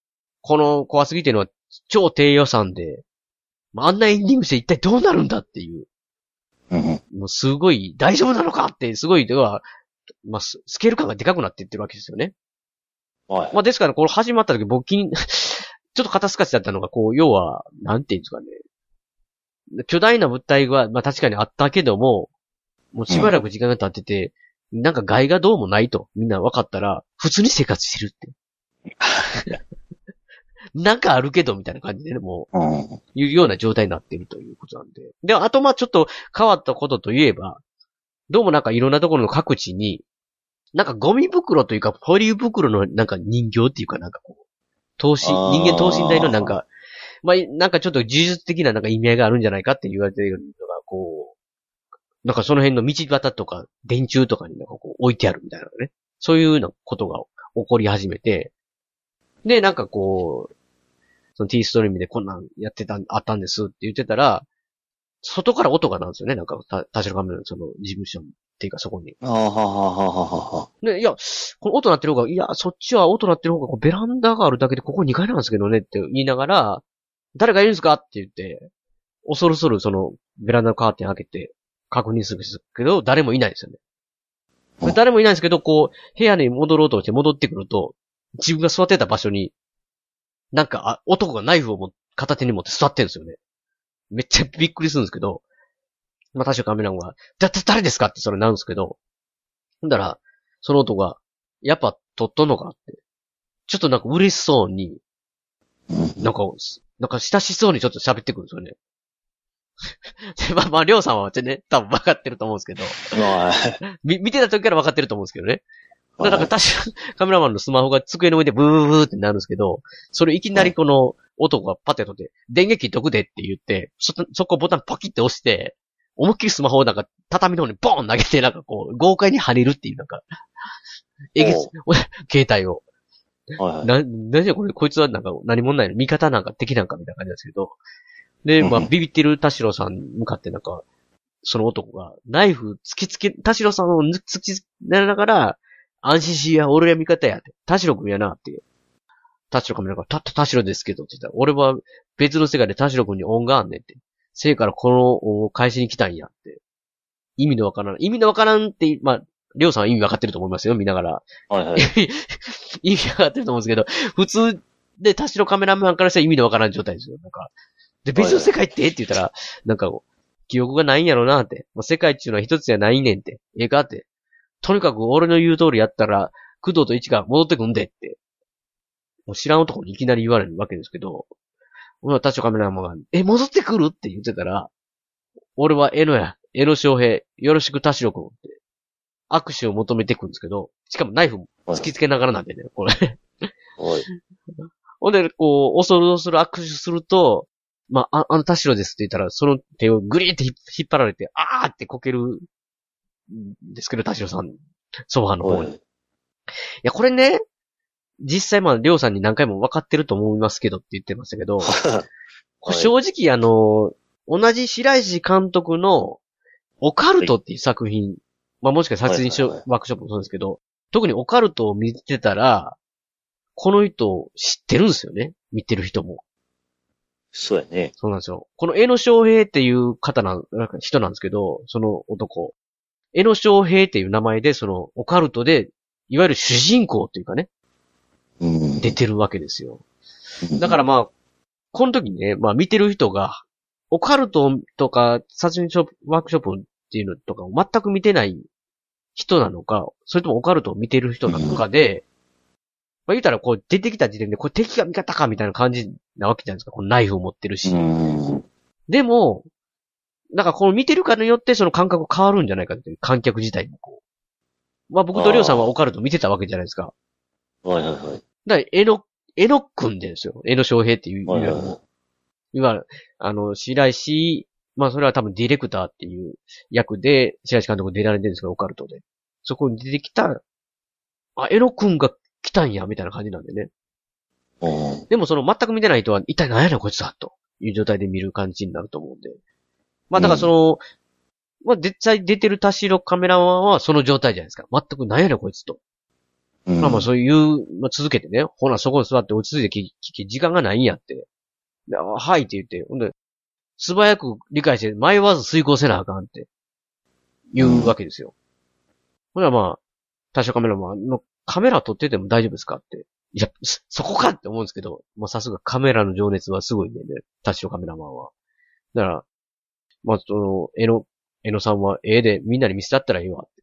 この怖すぎてるのは超低予算で、あんなエンディングして一体どうなるんだっていう。もうすごい、大丈夫なのかって、すごい、では、まあ、スケール感がでかくなっていってるわけですよね。はい。まあ、ですから、これ始まった時、僕ちょっと肩透かしだったのが、こう、要は、なんていうんですかね。巨大な物体は、まあ確かにあったけども、もうしばらく時間が経ってて、なんか害がどうもないと、みんな分かったら、普通に生活してるって。なんかあるけど、みたいな感じでね、もう、いうような状態になっているということなんで。で、あと、まあちょっと変わったことといえば、どうもなんかいろんなところの各地に、なんかゴミ袋というか、ポリ袋のなんか人形っていうかなんかこう、人間等身大のなんか、まあなんかちょっと呪術的ななんか意味合いがあるんじゃないかって言われているのが、こう、なんかその辺の道端とか電柱とかになんかこう置いてあるみたいなね。そういうようなことが起こり始めて、で、なんかこう、その T ストリームでこんなんあったんですって言ってたら、外から音が鳴るんですよね。なんか、田代カメラのその事務所っていうかそこに。で、いや、この音鳴ってる方が、いや、そっちは音鳴ってる方が、ベランダがあるだけでここ2階なんですけどねって言いながら、誰がいるんですかって言って、恐る恐るそのベランダのカーテン開けて確認するんですけど、誰もいないんですよね。誰もいないんですけど、こう、部屋に戻ろうとして戻ってくると、自分が座ってた場所に、なんか、男がナイフを片手に持って座ってるんですよね。めっちゃびっくりするんですけど、まあ、確かカメラマンが、誰ですかってそれなるんですけど、ほんだら、その男が、やっぱ撮っとんのかって、ちょっとなんか嬉しそうに、なんか親しそうにちょっと喋ってくるんですよね。まあ、りょうさんはね、多分分かってると思うんですけど、見てた時から分かってると思うんですけどね。だから確かカメラマンのスマホが机の上でブーブーってなるんですけど、それいきなりこの男がパッて取って、電撃解くでって言って、そこボタンパキって押して、思いっきりスマホをなんか畳の方にボーン投げて、なんかこう、豪快に跳ねるっていうなんか、携帯を。何じゃこれ、こいつはなんか何もないの味方なんか敵なんかみたいな感じなんですけど。で、まあ、ビビってる田代さんに向かってなんか、その男が、ナイフ田代さんを突きつけながら、安心しや、俺は味方やって。田代君やなって。田代カメラが、田代ですけどって言ったら、俺は別の世界で田代君に恩があんねんって。せやからこの返しに来たんやって。意味のわからんって、まあ、りょうさんは意味わかってると思いますよ、見ながら。はいはい。意味わかってると思うんですけど、普通で田代カメラマンからしたら意味のわからん状態ですよ。なんか。で、別の世界ってって言ったら、なんか、記憶がないんやろなって。世界っていうのは一つじゃないねんって。ええかって。とにかく俺の言う通りやったら、工藤と一が戻ってくんでって。もう知らん男にいきなり言われるわけですけど、俺は田代カメラマンが、戻ってくるって言ってたら、俺は江野翔平、よろしく田代君って、握手を求めてくんですけど、しかもナイフも突きつけながらなんでね、これ。ほんで、こう、恐る恐る握手すると、まあ、田代ですって言ったら、その手をグリーって引っ張られて、あーってこけるんですけど、田代さん、ソファーの方に。いや、これね、実際まあ、りょうさんに何回も分かってると思いますけどって言ってましたけど、正直同じ白石監督のオカルトっていう作品、まあもしかしたら殺人ワークショップもそうですけど、特にオカルトを見てたら、この人知ってるんですよね。見てる人も。 そうやね。 そうなんですよ。この江野翔平っていう人なんですけど、その男。江野翔平っていう名前で、そのオカルトで、いわゆる主人公っていうかね、出てるわけですよ。だからまあ、この時にね、まあ見てる人が、オカルトとか殺人ワークショップっていうのとかを全く見てない人なのか、それともオカルトを見てる人なのかで、まあ言うたらこう出てきた時点でこれ敵か味方かみたいな感じなわけじゃないですか。このナイフを持ってるし。でも、なんかこの見てるかによってその感覚変わるんじゃないかっていう観客自体もこう。まあ僕とりょうさんはオカルト見てたわけじゃないですか。 はいはいはい。 だから江野くんですよ。江野翔平っていう。いわゆる、白石、まあそれは多分ディレクターっていう役で、白石監督出られてるんですけど、オカルトで。そこに出てきた、江野くんが来たんや、みたいな感じなんでね。でもその全く見てない人は、一体何やねんこいつだ、という状態で見る感じになると思うんで。まあだからその、まあ実際出てる田代カメラマンはその状態じゃないですか。全く何やねんこいつと。 まあまあそういう、まあ、続けてね、ほなそこに座って落ち着いて聞き、時間がないんやって。ではいって言って、ほんで、素早く理解して迷わず遂行せなあかんって言うわけですよ。ほなまあ、多少カメラマンのカメラ撮ってても大丈夫ですかって。いや、そこかって思うんですけど、まあさすがカメラの情熱はすごいんでね、多少カメラマンは。だから、まあその、江野さんはでみんなに見せたったらいいわって。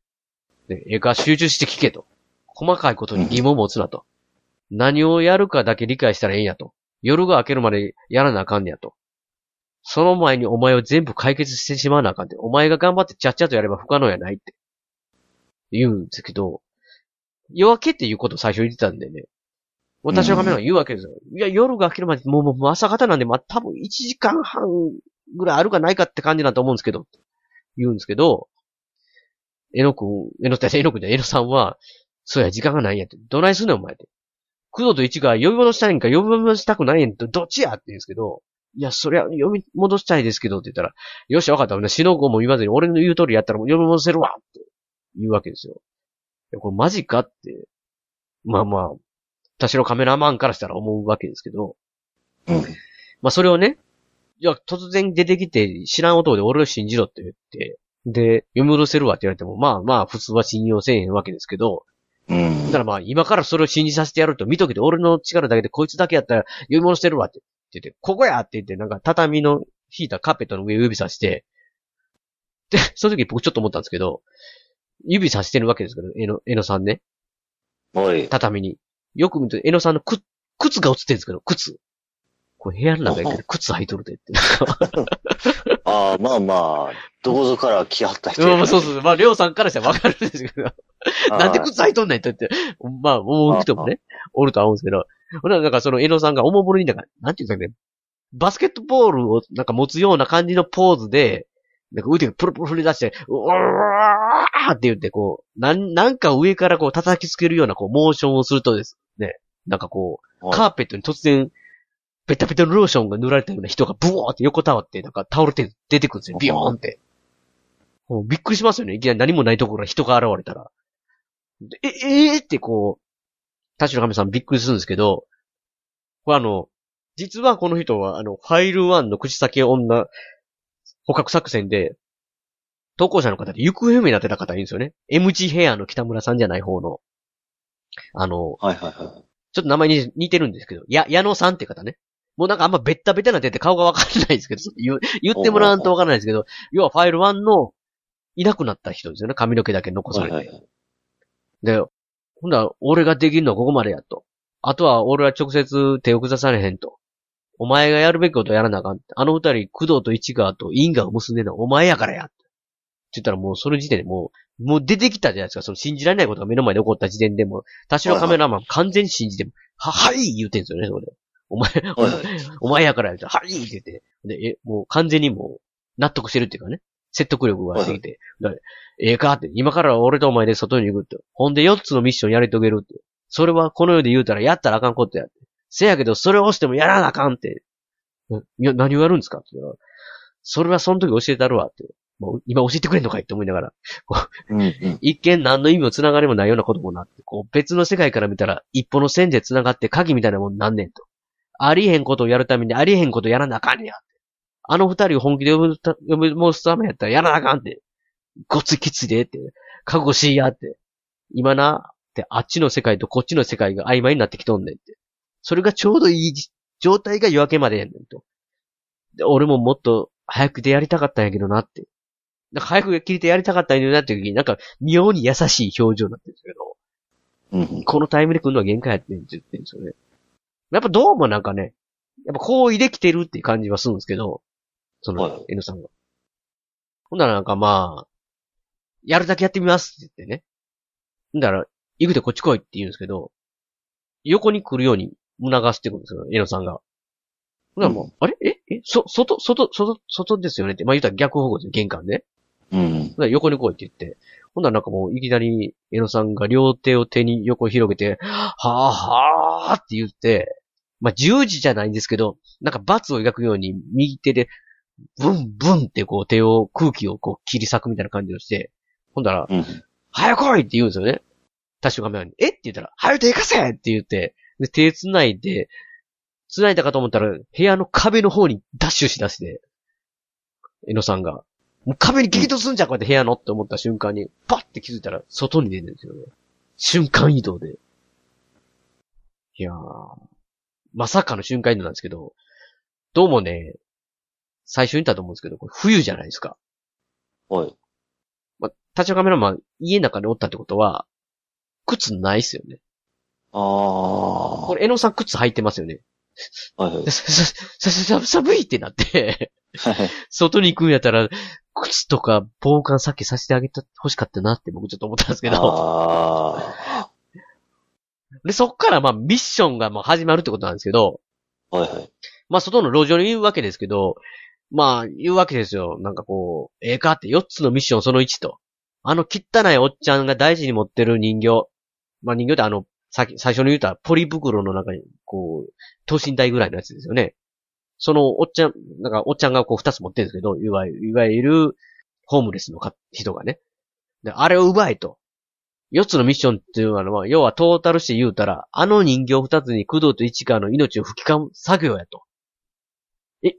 で、絵から集中して聞けと。細かいことに疑問を持つなと。何をやるかだけ理解したらいいんやと。夜が明けるまでやらなあかんねやと。その前にお前を全部解決してしまわなあかんって。お前が頑張ってちゃっちゃとやれば不可能やないって。言うんですけど、夜明けっていうことを最初言ってたんでね。私のカメラは言うわけですよ。いや、夜が明けるまでもう朝方なんで、まあ多分1時間半ぐらいあるかないかって感じだと思うんですけど、言うんですけど、江野さんは、そうや、時間がないんやって。どないすんねんお前って。工藤と一が呼び戻したいんか呼び戻したくないんとどっちやって言うんですけど、いや、そりゃ呼び戻したいですけどって言ったら、よし、わかった。死の子も言わずに俺の言う通りやったらもう呼び戻せるわって言うわけですよ。いや、これマジかって、まあまあ、私のカメラマンからしたら思うわけですけど、まあそれをね、いや、突然出てきて知らん男で俺を信じろって言って、で、読み戻せるわって言われても、まあまあ普通は信用せえへんわけですけど、だからまあ今からそれを信じさせてやると見とけて俺の力だけでこいつだけやったら読み戻してるわって言って、ここやって言ってなんか畳の引いたカーペットの上指さして、で、その時僕ちょっと思ったんですけど、指さしてるわけですけど、江野さんね。畳に。よく見ると江野さんの靴が映ってるんですけど、靴。これ部屋の中で靴履いとるでって。 ああ、まあまあ、どこぞから来はった人。 そう。まあ、りょうさんからしたらわかるんですけど。なんで靴履いとんねんって言って、まあ、思う人もね、おるとは思うんですけど。なんかその江野さんがおもむろになんか、なんて言うんですかね、バスケットボールをなんか持つような感じのポーズで、なんか腕がプルプル振り出して、うわーって言って、こう、なんか上からこう叩きつけるようなこう、モーションをするとですね、なんかこう、カーペットに突然、ペタペタのローションが塗られたような人がブワーって横たわって、なんか倒れて出てくるんですよ。ビヨーンって。もうびっくりしますよね。いきなり何もないところから人が現れたら。ってこう、田代亀さんびっくりするんですけど、これ実はこの人はファイル1の口先女捕獲作戦で、投稿者の方で行方不明になってた方いるんですよね。MG ヘアの北村さんじゃない方の。ちょっと名前に似てるんですけど、矢野さんって方ね。もうなんかあんまベッタベタなってて顔がわかんないですけど、言ってもらわんとわからないですけど、要はファイル1のいなくなった人ですよね。髪の毛だけ残されて。で、ほんなら俺ができるのはここまでやと。あとは俺は直接手を下されへんと。お前がやるべきことやらなあかん。あの二人、工藤と市川と因果を結んでんのはお前やからや。って言ったらもうその時点でもう出てきたじゃないですか。その信じられないことが目の前で起こった時点でも、田代カメラマン完全に信じても、はい言うてんすよね、それ。お前やからやると、はいって言って。で、もう完全にもう納得してるっていうかね。説得力がしてきて。かって、今から俺とお前で外に行くって。ほんで4つのミッションやり遂げるって。それはこの世で言うたらやったらあかんことやって。せやけど、それを押してもやらなあかんって。いや、何をやるんですかって言ったら、それはその時教えたるわって。もう今教えてくれんのかいって思いながら。一見何の意味も繋がりもないようなこともなって、こう別の世界から見たら一歩の線で繋がって鍵みたいなもんなんねんと。ありえへんことをやるためにありえへんことをやらなあかんねやって。あの二人を本気で呼び戻すためやったらやらなあかんって。ごっつきついでって。覚悟しいやって。今な、ってあっちの世界とこっちの世界が曖昧になってきとんねんって。それがちょうどいい状態が夜明けまでやんねんと。で、俺ももっと早くでやりたかったんやけどなって。なんか早く切りてやりたかったんやなっていう時になんか妙に優しい表情になってるんですけど。このタイムで来るのは限界やってんって言ってるんですよね。やっぱどうもなんかね、やっぱ好意できてるっていう感じはするんですけど、その、N さんが。ほんならなんかまあ、やるだけやってみますって言ってね。ほんだら、行くでこっち来いって言うんですけど、横に来るように促してくるんですよ、N さんが。ほんならもう、あれ外ですよねって。まあ言ったら逆方向ですよ、玄関で。ほんなら横に来いって言って、ほんならなんかもういきなり N さんが両手を手に横に広げて、はぁはぁって言って、まあ十字じゃないんですけど、なんか罰を描くように右手で、ブンブンってこう手を、空気をこう切り裂くみたいな感じをして、ほんだら、早来いって言うんですよね。 タシオカメラに、えって言ったら、早く手貸せって言って、で、手繋いだかと思ったら、部屋の壁の方にダッシュしだして、江野さんが、もう壁に激突すんじゃん、こうやって部屋のって思った瞬間に、パッて気づいたら、外に出るんですよね。瞬間移動で。いやー、まさかの瞬間移動なんですけど、どうもね、最初に言ったと思うんですけど、これ冬じゃないですか。 はい。 タチオカメラマン、家の中におったってことは、靴ないっすよね。これ、江野さん靴履いてますよね。 はいはい。 寒いってなって、外に行くんやったら、靴とか防寒さっきさせてあげて欲しかったなって僕ちょっと思ったんですけど。で、そっからミッションが始まるってことなんですけど、 はいはい。 外の路上に言うわけですけど、言うわけですよ。なんかこう、かって4つのミッションその1と。汚いおっちゃんが大事に持ってる人形。人形って最初に言ったポリ袋の中に、こう、等身大ぐらいのやつですよね。そのおっちゃん、おっちゃんがこう2つ持ってるんですけど、いわゆる、ホームレスの人がね。で、あれを奪えと。4つのミッションっていうのは、要はトータルして言うたら、人形2つに工藤と市川の命を吹き込む作業やと。って、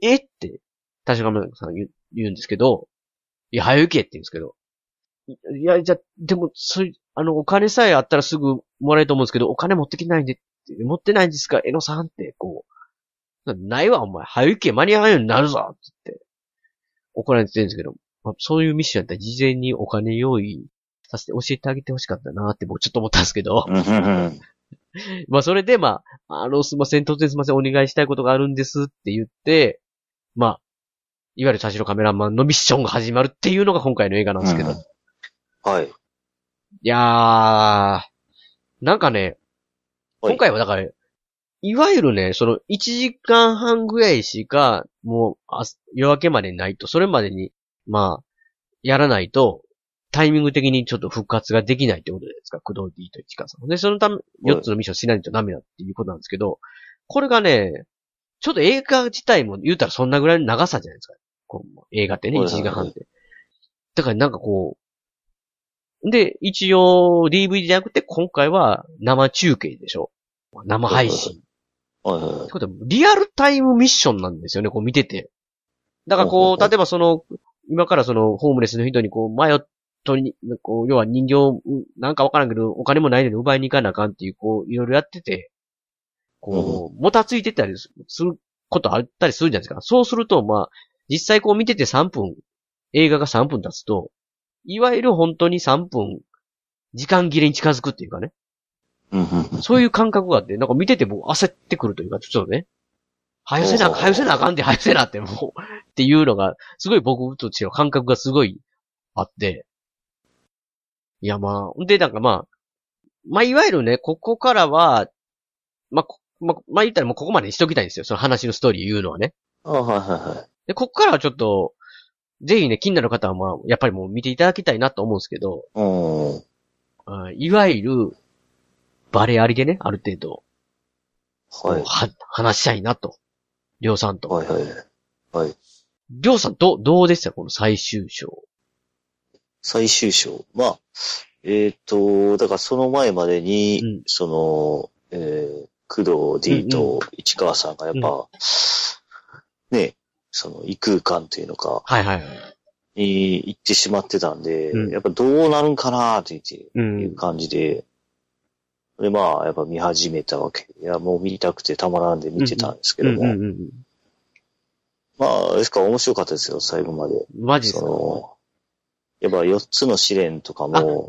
確かめさん言うんですけど、いや、早行けって言うんですけど、いや、じゃ、でも、お金さえあったらすぐもらえると思うんですけど、お金持ってきないんで、持ってないんですか、江野さんって、こう、ないわ、お前、早行け、間に合わんようになるぞって言って、怒られてるんですけど、そういうミッションやったら事前にお金用意させて教えてあげてほしかったなって僕ちょっと思ったんですけど、それで、すいません、突然すいません、お願いしたいことがあるんですって言って、いわゆる田代カメラマンのミッションが始まるっていうのが今回の映画なんですけど。 はい。 いやー、なんかね、今回はだから、いわゆるね、1時間半ぐらいしか、もう、夜明けまでないと、それまでに、やらないと、タイミング的にちょっと復活ができないってことですか、工藤 D と市川さん。で、そのため、4つのミッションしないとダメだっていうことなんですけど、これがね、ちょっと映画自体も言うたらそんなぐらいの長さじゃないですか。映画ってね、1時間半って。だからなんかこう、で、一応 DVD じゃなくて今回は生中継でしょ。生配信。ってことはリアルタイムミッションなんですよね、こう見てて。だからこう、例えば今からホームレスの人にこう、要は人形、なんかわからんけど、お金もないのに奪いに行かなあかんっていう、こう、いろいろやってて、こう、もたついてたりすることあったりするじゃないですか。そうすると、実際こう見てて映画が3分経つと、いわゆる本当に3分、時間切れに近づくっていうかね。そういう感覚があって、なんか見てても焦ってくるというか、ちょっとね、早せなあかんで、早せなってもう、っていうのが、すごい僕としては感覚がすごいあって、いやでなんかいわゆるね、ここからは、言ったらもうここまでにしときたいんですよ。その話のストーリー言うのはね。で、ここからはちょっと、ぜひね、気になる方はやっぱりもう見ていただきたいなと思うんですけど、いわゆる、バレありでね、ある程度、話したいなと。りょうさんと。りょうさん、どうでしたこの最終章。 最終章。だからその前までに、工藤 D と市川さんがやっぱ、ね、異空間というのか、に行ってしまってたんで、やっぱどうなるんかなーっていう感じで、で、やっぱ見始めたわけ。いや、もう見たくてたまらんで見てたんですけども。ですから面白かったですよ、最後まで。 マジですか？ やっぱ4つの試練とかも。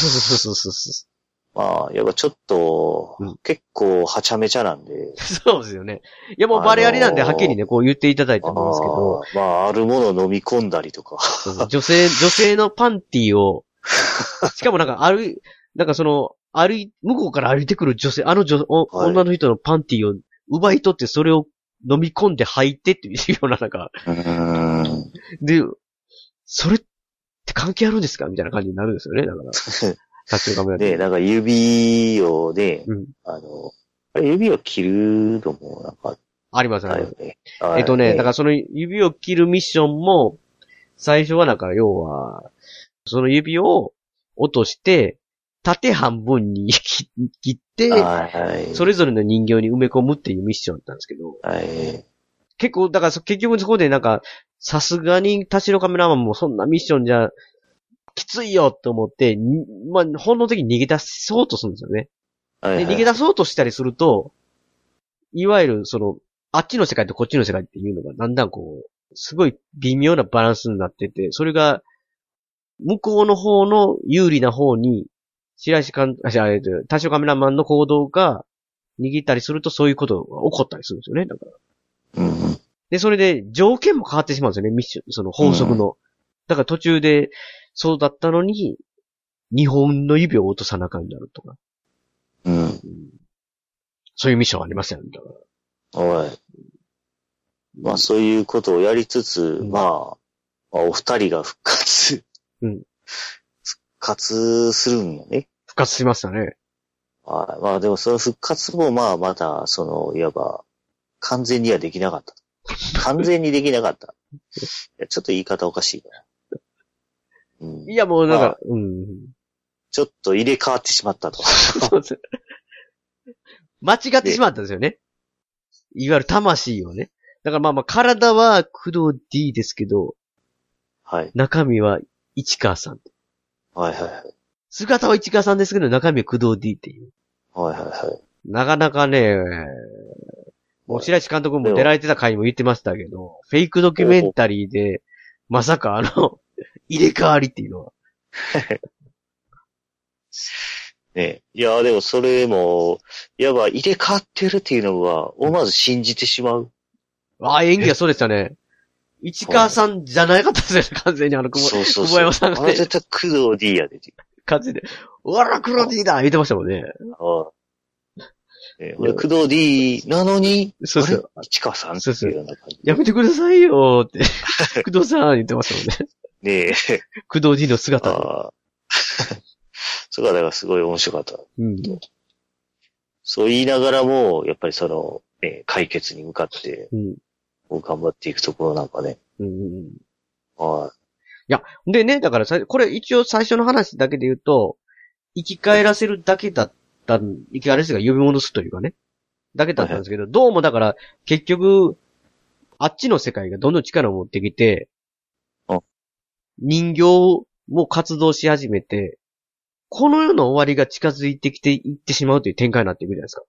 そう。 やっぱちょっと、結構はちゃめちゃなんで。 そうですよね。いやもうバレありなんではっきりね、こう言っていただいたんですけど。 あるもの飲み込んだりとか。 女性のパンティを、しかもなんか向こうから歩いてくる女性、女の人のパンティを奪い取ってそれを飲み込んで履いてっていうようななんか。で、それって関係あるんですかみたいな感じになるんですよね、だから。 で、なんか指をね、指を切るのもなんか、 ありますね。だからその指を切るミッションも、最初はなんか要は、その指を落として、 縦半分に切って、それぞれの人形に埋め込むっていうミッションだったんですけど、結構、だから結局そこでなんか、さすがに田代カメラマンもそんなミッションじゃ、きついよと思って、まあ、本能的に逃げ出そうとするんですよね。で、逃げ出そうとしたりすると、いわゆるあっちの世界とこっちの世界っていうのがだんだんこう、すごい微妙なバランスになってて、それが、向こうの方の有利な方に、田代カメラマンの行動が逃げたりするとそういうことが起こったりするんですよね、だから。で、それで条件も変わってしまうんですよね、ミッション、その法則の。だから途中で、そうだったのに、2本の指を落とさなあかんになるとか。そういうミッションありましたよね、だから。 まあそういうことをやりつつ、まあ、お二人が復活するんよね。 復活しましたね。 まあでもその復活もまあまだ、いわば、完全にはできなかった。完全にできなかった。いやちょっと言い方おかしいな。 いやもうなんか、 ちょっと入れ替わってしまったと。 そうです。間違ってしまったんですよね。いわゆる魂をね。だからまあまあ体は工藤 D ですけど、中身は市川さん。姿は市川さんですけど、中身は工藤 D っていう。なかなかね、もう白石監督も出られてた回も言ってましたけど、フェイクドキュメンタリーで、まさか入れ替わりっていうのは。 ねいや、でもそれも、いわば入れ替わってるっていうのは、思わず信じてしまう。 演技はそうでしたね。市川さんじゃなかったですよね、完全に久保山さんがね。 絶対工藤 D やで。 完全で、おら、工藤 D だ言ってましたもんね。 俺、工藤 D なのに、 そうそう。 市川さんっていうような感じ。 やめてくださいよーって。工藤さん言ってましたもんね。 ねえ。 工藤 D の姿。 姿がすごい面白かった。そう言いながらも、やっぱり解決に向かって、頑張っていくところなんかね。いや、でね、だからこれ一応最初の話だけで言うと、生き返らせるだけだった、生き返らせるが呼び戻すというかね、だけだったんですけど、どうもだから結局、あっちの世界がどんどん力を持ってきて、人形も活動し始めて、この世の終わりが近づいてきていってしまうという展開になっていくじゃないですか。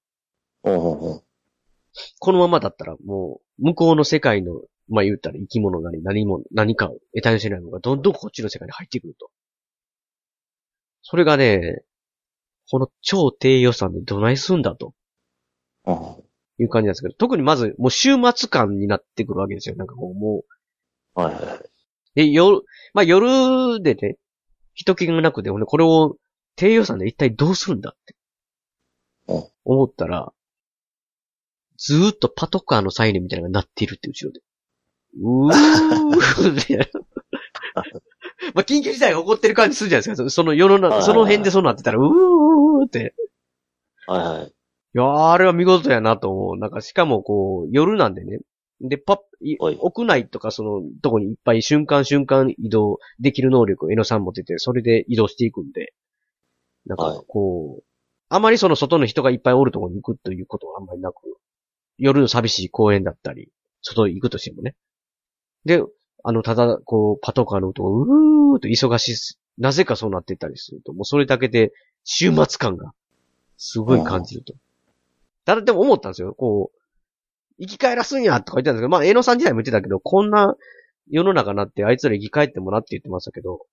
このままだったらもう、向こうの世界の、まあ言ったら生き物なり何かを得体の知れないのがどんどんこっちの世界に入ってくると。それがね、この超低予算でどないすんだと。いう感じなんですけど、特にまず、もう週末感になってくるわけですよ。なんかこう、もう。で、夜でね、人気がなくて、これを低予算で一体どうするんだって。思ったら、ずーっとパトカーのサイレンみたいなのが鳴っているって後ろで。まあ、緊急事態が起こってる感じするじゃないですか。その世の中、その辺でそうなってたら、って。いやー、あれは見事やなと思う。なんか、しかもこう、夜なんでね。で、屋内とかその、とこにいっぱい瞬間移動できる能力を江野さん持ってて、それで移動していくんで。なんか、こう、あまりその外の人がいっぱいおるところに行くということはあんまりなく、夜の寂しい公園だったり、外に行くとしてもね。で、ただ、こう、パトカーの音がうーっと忙しい、なぜかそうなってたりすると、もうそれだけで、週末感が、すごい感じると。ただでも思ったんですよ。こう、生き返らすんやとか言ってたんですけど、まあ、江野さん自体も言ってたけど、こんな世の中になってあいつら生き返ってもらって言ってましたけど、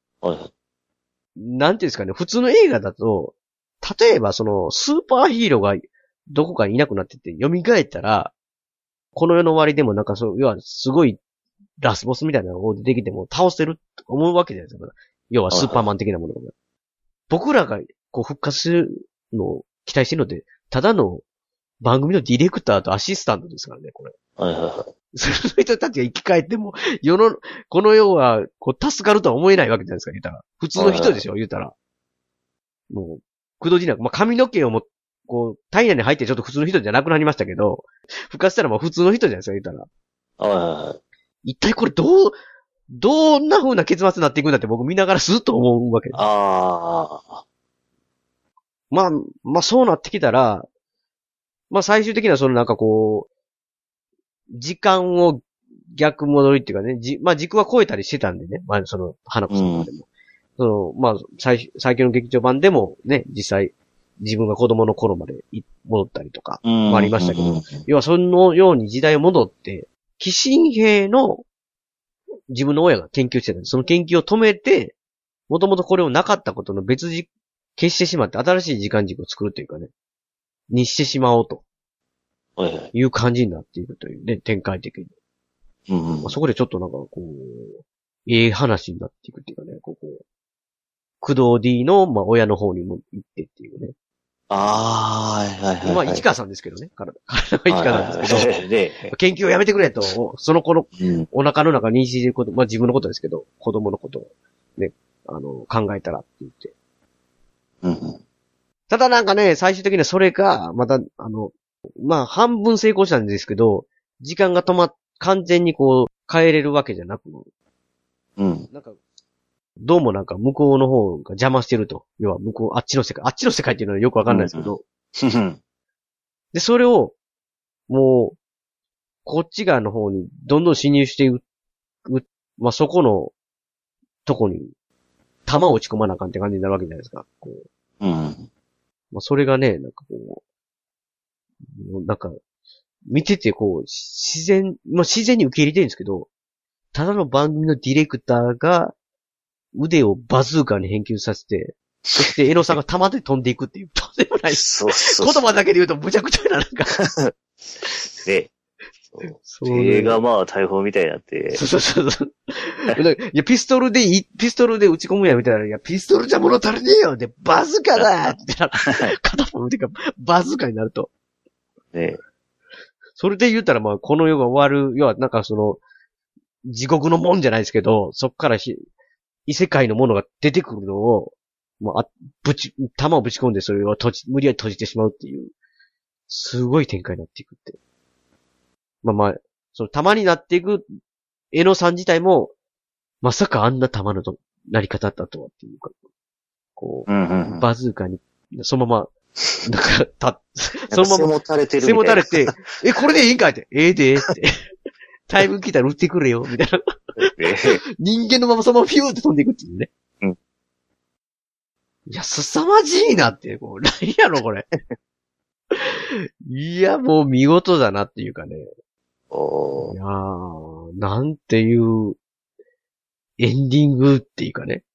なんていうんですかね、普通の映画だと、例えばその、スーパーヒーローがどこかにいなくなってて、蘇ったら、この世の終わりでもなんか要はすごいラスボスみたいなのが出てきても倒せると思うわけじゃないですか。要はスーパーマン的なものが。僕らがこう復活するのを期待してるので、ただの番組のディレクターとアシスタントですからね、これ。その人たちが生き返っても、この世は、こう、助かるとは思えないわけじゃないですか、言ったら。普通の人でしょ、言ったら。もう、工藤じなく、まあ、髪の毛をこう、体内に入ってちょっと普通の人じゃなくなりましたけど、復活したらもう普通の人じゃないですか、言ったら。一体これどんな風な結末になっていくんだって僕見ながらずっと思うわけです。 まあそうなってきたら、まあ最終的にはそのなんかこう、時間を逆戻りっていうかね、まあ軸は超えたりしてたんでね、まあその、花子さんまでも。まあ最近の劇場版でもね、実際、自分が子供の頃まで戻ったりとかもありましたけど、要はそのように時代を戻って、寄進兵の自分の親が研究してたんで、その研究を止めて、もともとこれをなかったことの消してしまって新しい時間軸を作るというかね、にしてしまおうと。いう感じになっているというね、展開的に。まあ、そこでちょっとなんかこう、話になっていくっていうかね、ここ。工藤 D の、まあ、親の方にも行ってっていうね。まあ、市川さんですけどね。体は市川なんですけど、研究をやめてくれと、その子の、お腹の中に妊娠していること、まあ自分のことですけど、子供のことをね、考えたらって言って。ただなんかね、最終的にはそれが、また、まあ半分成功したんですけど、時間が完全にこう、変えれるわけじゃなく、なんか、どうもなんか向こうの方が邪魔してると。要は向こう、あっちの世界っていうのはよくわかんないですけど。で、それを、もう、こっち側の方にどんどん侵入してまあ、そこのとこに、弾を打ち込まなあかんって感じになるわけじゃないですか。こう。まあ、それがね、なんかこう、なんか、見ててこう、自然に受け入れてるんですけど、ただの番組のディレクターが、腕をバズーカに変形させて、そしてエノさんが弾で飛んでいくっていう、とんでもない。言葉だけで言うとむちゃくちゃな、なんか。 ね。映画まあ大砲みたいになって。 そう。いや、ピストルで撃ち込むやみたいな。いや、ピストルじゃ物足りねえよで、バズーカだってな片方腕がバズーカになると。 ね。 それで言ったらまあ、この世が終わる、要はなんかその、地獄の門じゃないですけど、そっから異世界のものが出てくるのを、まあ、弾をぶち込んでそれを無理やり閉じてしまうっていう、すごい展開になっていくって。まあ、その弾になっていく、江野さん自体も、まさかあんな弾のなり方だったとはっていうか、こう、バズーカに、そのまま、なんか、そのまま、 背もたれてるみたいな。 背もたれて、これでいいんかいって、でって。タイム来たら撃ってくれよ、みたいな。人間のままそのままフィューって飛んでいくっていうね。いや、凄まじいなって、こう、何やろ、これ。いや、もう見事だなっていうかね。いやー、なんていう、エンディングっていうかね。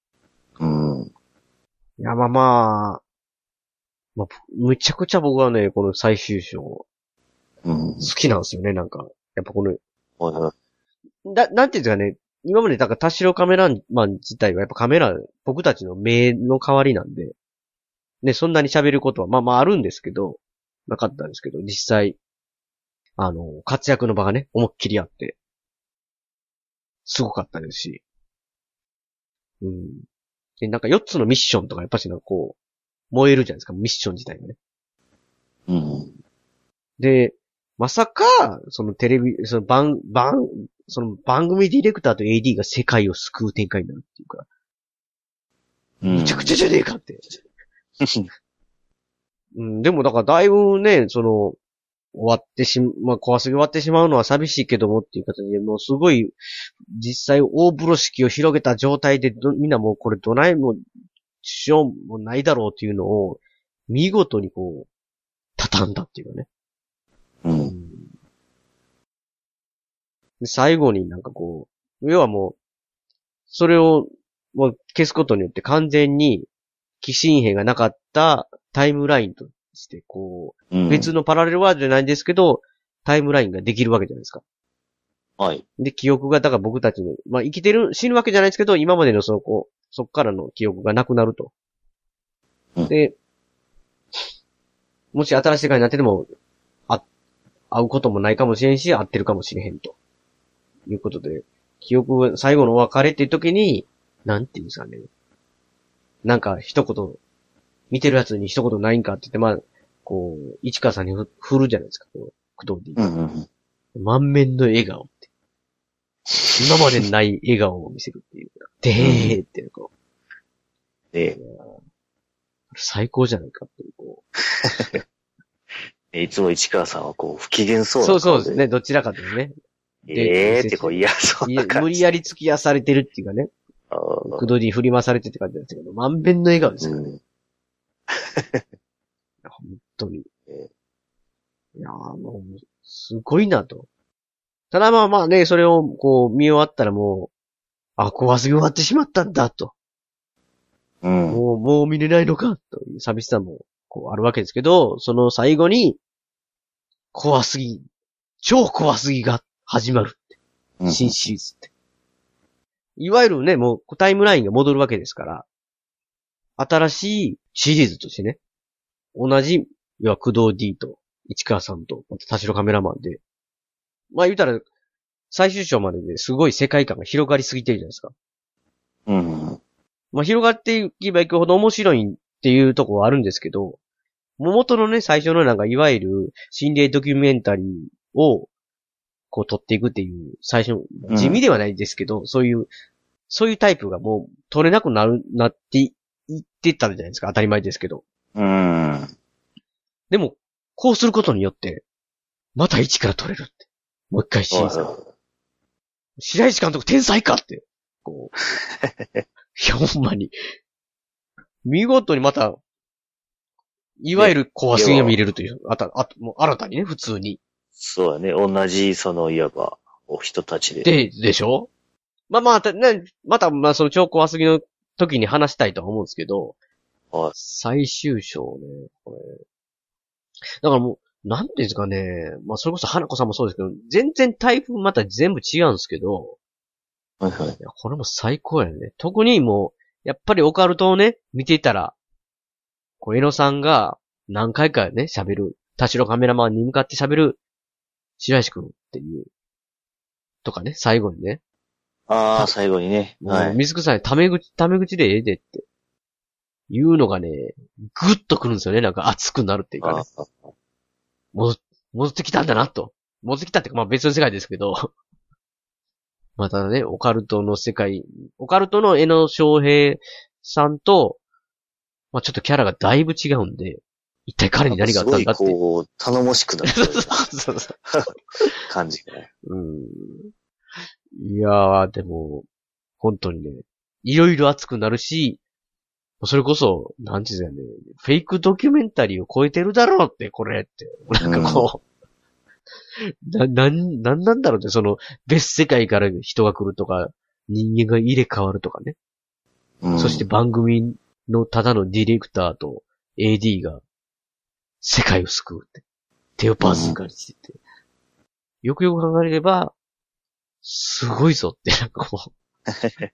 いや、まあ、むちゃくちゃ僕はね、この最終章、好きなんですよね、なんか。やっぱこの、なんていうんですかね、今までだから田代カメラマン自体はやっぱ僕たちの目の代わりなんで、ね、そんなに喋ることはまああるんですけど、なかったんですけど、実際、活躍の場がね、思いっきりあって、すごかったですし、で、なんか4つのミッションとかやっぱしなんかこう、燃えるじゃないですか、ミッション自体がね。で、まさか、その番組ディレクターと AD が世界を救う展開になるっていうか、むちゃくちゃじゃねえかって。でもだからだいぶね、怖すぎ終わってしまうのは寂しいけどもっていう形で、もうすごい、実際大風呂敷を広げた状態でみんなもうこれどないも、支障もないだろうっていうのを、見事にこう、畳んだっていうかね。で最後になんかこう、要はもう、それをもう消すことによって完全に、寄進兵がなかったタイムラインとして、こう、別のパラレルワールドじゃないんですけど、タイムラインができるわけじゃないですか。 はい。 で、記憶が、だから僕たちの、まあ死ぬわけじゃないですけど、今までのそっからの記憶がなくなると。で、もし新しい世界になってても、会うこともないかもしれんし、会ってるかもしれへんと。いうことで、記憶、最後のお別れっていう時に、なんていうんですかね。なんか一言、見てるやつに一言ないんかって言って、まあ、こう、市川さんに振るじゃないですか、こう、工藤 D。満面の笑顔って。今までない笑顔を見せるっていう。でーってこう。 最高じゃないかっていう、こう。いつも市川さんはこう、不機嫌そうなそうそうですね。どちらかというとね。 ってこう嫌そうな感じ。 無理やり付き合されてるっていうかね。くどりに振り回されてって感じなんですけど、満遍の笑顔ですからね。本当に。いやもう、すごいなと。ただまあね、それをこう見終わったらもう、怖すぎ終わってしまったんだと。もう見れないのかという寂しさもこうあるわけですけど、その最後に、超怖すぎが始まるって。新シリーズって。いわゆるね、もうタイムラインが戻るわけですから、新しいシリーズとしてね、同じ、要は工藤 D と市川さんと、また田代カメラマンで、まあ言うたら、最終章までですごい世界観が広がりすぎてるじゃないですか。まあ広がっていけばいくほど面白いっていうところはあるんですけど、元のね、最初のなんかいわゆる心霊ドキュメンタリーを、こう撮っていくっていう、最初、地味ではないですけど、そういうタイプがもう撮れなくなっていってたじゃないですか。当たり前ですけど。でも、こうすることによって、また一から撮れるって。もう一回シーズン。白石監督天才かって。こう。いや、ほんまに。見事にまた、いわゆる怖すぎが見れるという。もう新たにね、普通に。 そうだね。同じ、いわば、お人たちで。 でしょ？また、その超怖すぎの時に話したいとは思うんですけど、最終章ね、これ。だからもう、なんていうんですかね、まあそれこそ花子さんもそうですけど、全然タイプまた全部違うんですけど、いやこれも最高やね。特にもう、やっぱりオカルトをね、見ていたら、江野さんが何回かね、喋る、田代カメラマンに向かって喋る、白石くんっていう、とかね、最後にね。 最後にね。 はい。水草にタメ口でええでって。言うのがね、ぐっとくるんですよね。なんか熱くなるっていうかね。戻ってきたんだなと。戻ってきたってか、まあ別の世界ですけど。またね、オカルトの世界、オカルトの江野昌平さんと、まあちょっとキャラがだいぶ違うんで、一体彼に何があったんだって。 すごいこう、頼もしくなる。 そう感じがね。 いやー、でも、本当にね、いろいろ熱くなるし、それこそ、なんていうんですかね、フェイクドキュメンタリーを超えてるだろうって、これって。なんかこう、なんなんだろうって、その、別世界から人が来るとか、人間が入れ替わるとかね。そして番組のただのディレクターと AD が、世界を救うって。手をパズーカにしてて。よくよく考えれば、すごいぞって、なんかこう。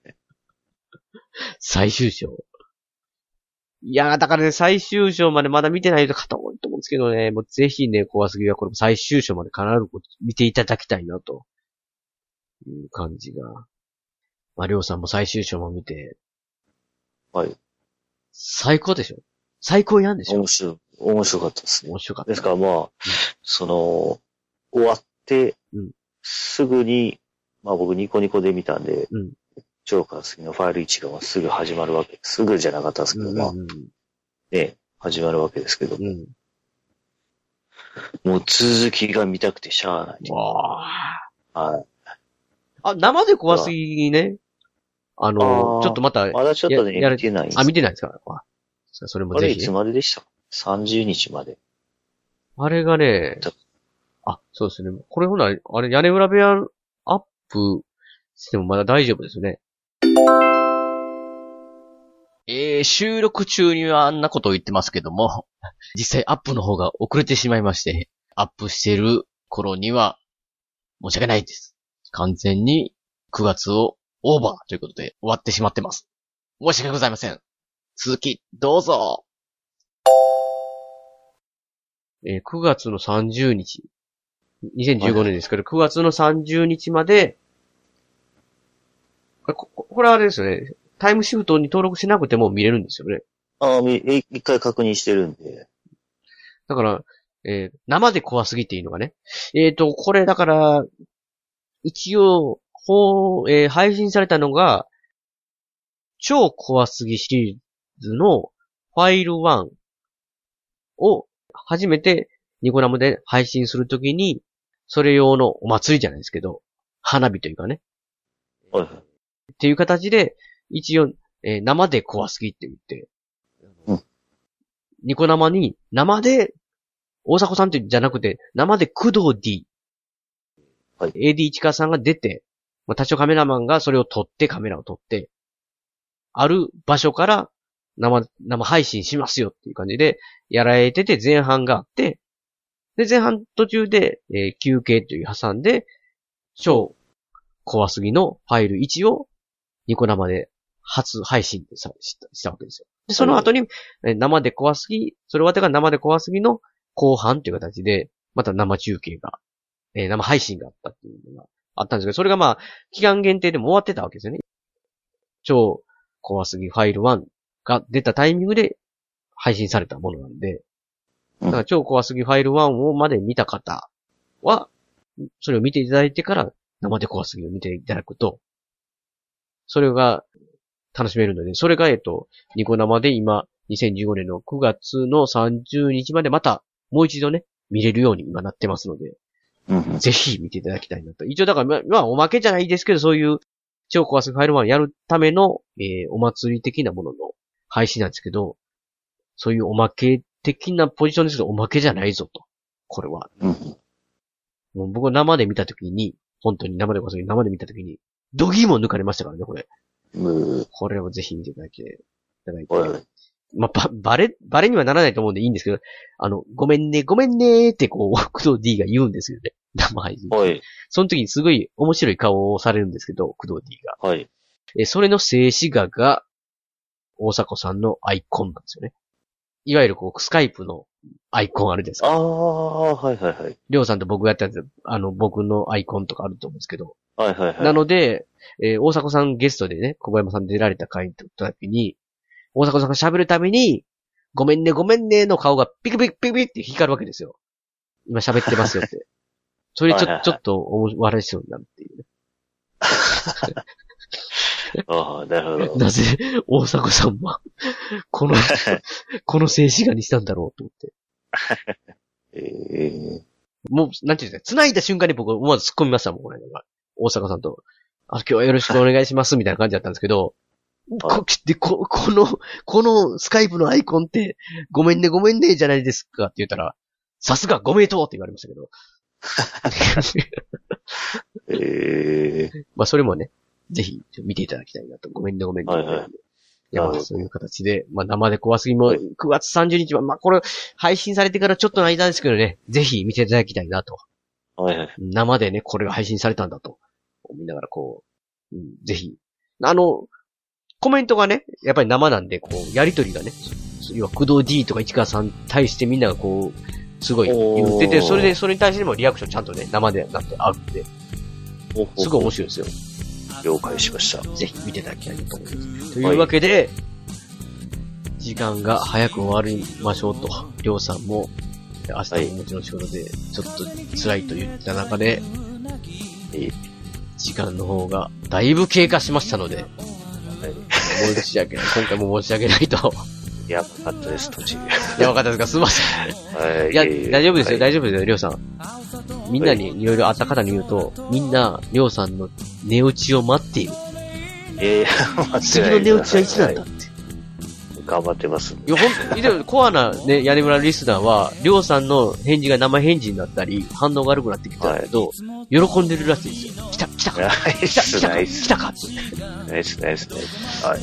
最終章。いやー、だからね、最終章までまだ見てない方多いと思うんですけどね、もうぜひね、怖すぎはこれも最終章まで必ず見ていただきたいな、という感じが。まあ、りょうさんも最終章も見て。 はい。 最高でしょ？最高やんでしょ？ 面白かったですね。 面白かった。 ですからまあ、終わって、すぐに、まあ僕ニコニコで見たんで、超怖すぎのファイル1がすぐ始まるわけ。すぐじゃなかったですけど、まあ、ね、始まるわけですけど、もう続きが見たくてしゃあない。はい。 生で怖すぎね。ちょっとまた。 まだちょっとね、見てないんです。 見てないですか？それもぜひ、ね。 あれいつまででした？ 30 日まで。 あれがね、そうですね。これほな、あれ、屋根裏部屋アップしてもまだ大丈夫ですね。収録中にはあんなことを言ってますけども、実際アップの方が遅れてしまいまして、アップしてる頃には申し訳ないです。完全に9月をオーバーということで終わってしまってます。申し訳ございません。続き、どうぞ。9月の30日。2015年ですけど、9月の30日まで、これはあれですよね。タイムシフトに登録しなくても見れるんですよね。 一回確認してるんで。 だから、生で怖すぎていいのがね。これだから、一応、配信されたのが、超怖すぎシリーズのファイル1を初めてニコ生で配信するときに、それ用のお祭りじゃないですけど、花火というかね。 はい。 っていう形で、一応、生で壊すぎって言って、 うん。 ニコ生に生で、大迫さんってじゃなくて、生で工藤 D。 はい。 AD 市川さんが出て、多少カメラマンがそれをカメラを撮って、ある場所から生配信しますよっていう感じで、やられてて前半があって、で、前半途中で、休憩という挟んで、超怖すぎのファイル1をニコ生で初配信したわけですよ。で、その後に、生で怖すぎ、それ終わってから生で怖すぎの後半という形で、また生中継が、生配信があったっていうのがあったんですけど、それがまあ、期間限定でも終わってたわけですよね。超怖すぎファイル1が出たタイミングで配信されたものなんで、だから超怖すぎファイル1をまで見た方は、それを見ていただいてから生で怖すぎを見ていただくと、それが楽しめるので、それがニコ生で今、2015年の9月の30日までまたもう一度ね、見れるように今なってますので、ぜひ見ていただきたいなと。一応だから、まあおまけじゃないですけど、そういう超怖すぎファイル1やるための、お祭り的なものの配信なんですけど、そういうおまけ的なポジションですけど、おまけじゃないぞと。これは。もう僕は生で見たときに、本当に生で見たときに、度肝も抜かれましたからね、これ。これをぜひ見ていただいて。まあ、バレにはならないと思うんでいいんですけど、ごめんねって工藤 D が言うんですよね。生配信。その時にすごい面白い顔をされるんですけど、工藤 D が。それの静止画が、大迫さんのアイコンなんですよね。いわゆるスカイプのアイコンあるじゃないですか。りょうさんと僕がやったやつ、僕のアイコンとかあると思うんですけど。なので、大迫さんゲストでね、小林さん出られた回とった時に、大迫さんが喋るたびに、ごめんねの顔がピクピクピクピクって光るわけですよ。今喋ってますよって。それちょっと笑いそうになるっていうね。 なるほど。 なぜ大迫さんはこの静止画にしたんだろうと思って。もう、なんていうんですか、繋いだ瞬間に僕思わず突っ込みましたもん、これ。大阪さんと。今日はよろしくお願いします、みたいな感じだったんですけど、このスカイプのアイコンって、ごめんねじゃないですかって言ったら、さすがご名答って言われましたけど。まあ、それもね、ぜひ見ていただきたいなと。ごめんね。いや、そういう形で、まあ、生で怖すぎも、9月30日は、まあ、これ、配信されてからちょっとの間ですけどね、ぜひ見ていただきたいなと。生でね、これが配信されたんだと。見ながらぜひ。コメントがね、やっぱり生なんで、やりとりがね、要は、工藤 D とか市川さんに対してみんながすごい言ってて、それに対してもリアクションちゃんとね、生でなってあるんで、すごい面白いですよ。 了解しました。 ぜひ見ていただきたいと思います。というわけで、時間が早く終わりましょうと、りょうさんも、明日ももちろん仕事で、ちょっと辛いと言った中で、時間の方がだいぶ経過しましたので、今回も申し訳ないと。 やばかったです、途中。 やばかったですか、すいません。いや、大丈夫ですよ、りょうさん。みんなにいろいろあった方に言うと、みんな、りょうさんの寝落ちを待っている。次の寝落ちはいつなんだって。 頑張ってます。 いや、コアなね、屋根村リスナーは、りょうさんの返事が生返事になったり、反応が悪くなってきたけど、喜んでるらしいですよ。来たか来たかって。 ナイス。 はい。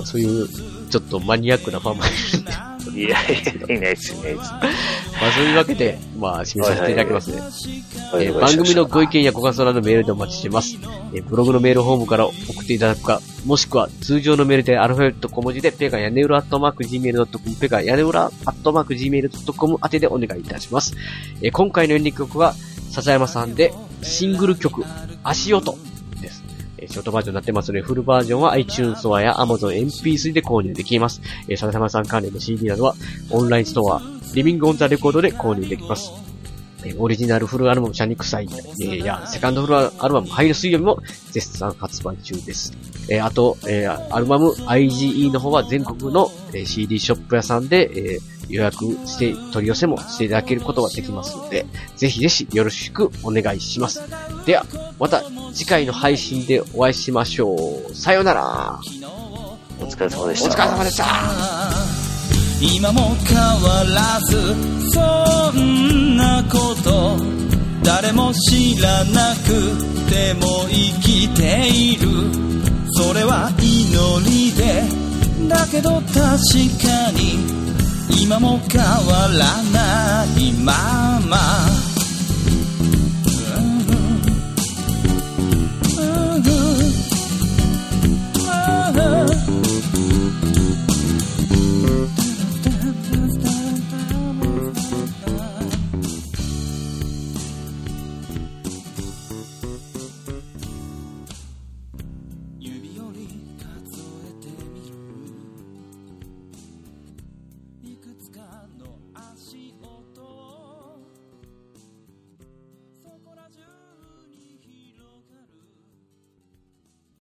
そういう、ちょっとマニアックなファンもいるんで。 いや、いないです。 まあそういうわけで、まあ締めさせていただきますね。番組のご意見やご感想などメールでお待ちしています。ブログのメールフォームから送っていただくか、もしくは通常のメールでアルファベット小文字でペガヤネウラ@gmail.com、ペガヤネウラ@gmail.com 宛てでお願いいたします。今回のエンディング曲は、笹山さんでシングル曲、足音です。ショートバージョンになってますので、フルバージョンは iTunes ストアや Amazon MP3 で購入できます。笹山さん関連の CD などは、オンラインストア、リビングオンザレコードで購入できます。 オリジナルフルアルバムシャニクサイやセカンドフルアルバムハイル水曜日も絶賛発売中です。あと、アルバム IGE の方は全国の CD ショップ屋さんで、予約して取り寄せもしていただけることができますので、ぜひぜひよろしくお願いします。では、また次回の配信でお会いしましょう。さようなら。 お疲れ様でした。 お疲れ様でした。 今も変わらずそんなこと誰も知らなくても生きているそれは祈りでだけど確かに今も変わらないまま指折り数えてみるいくつかの足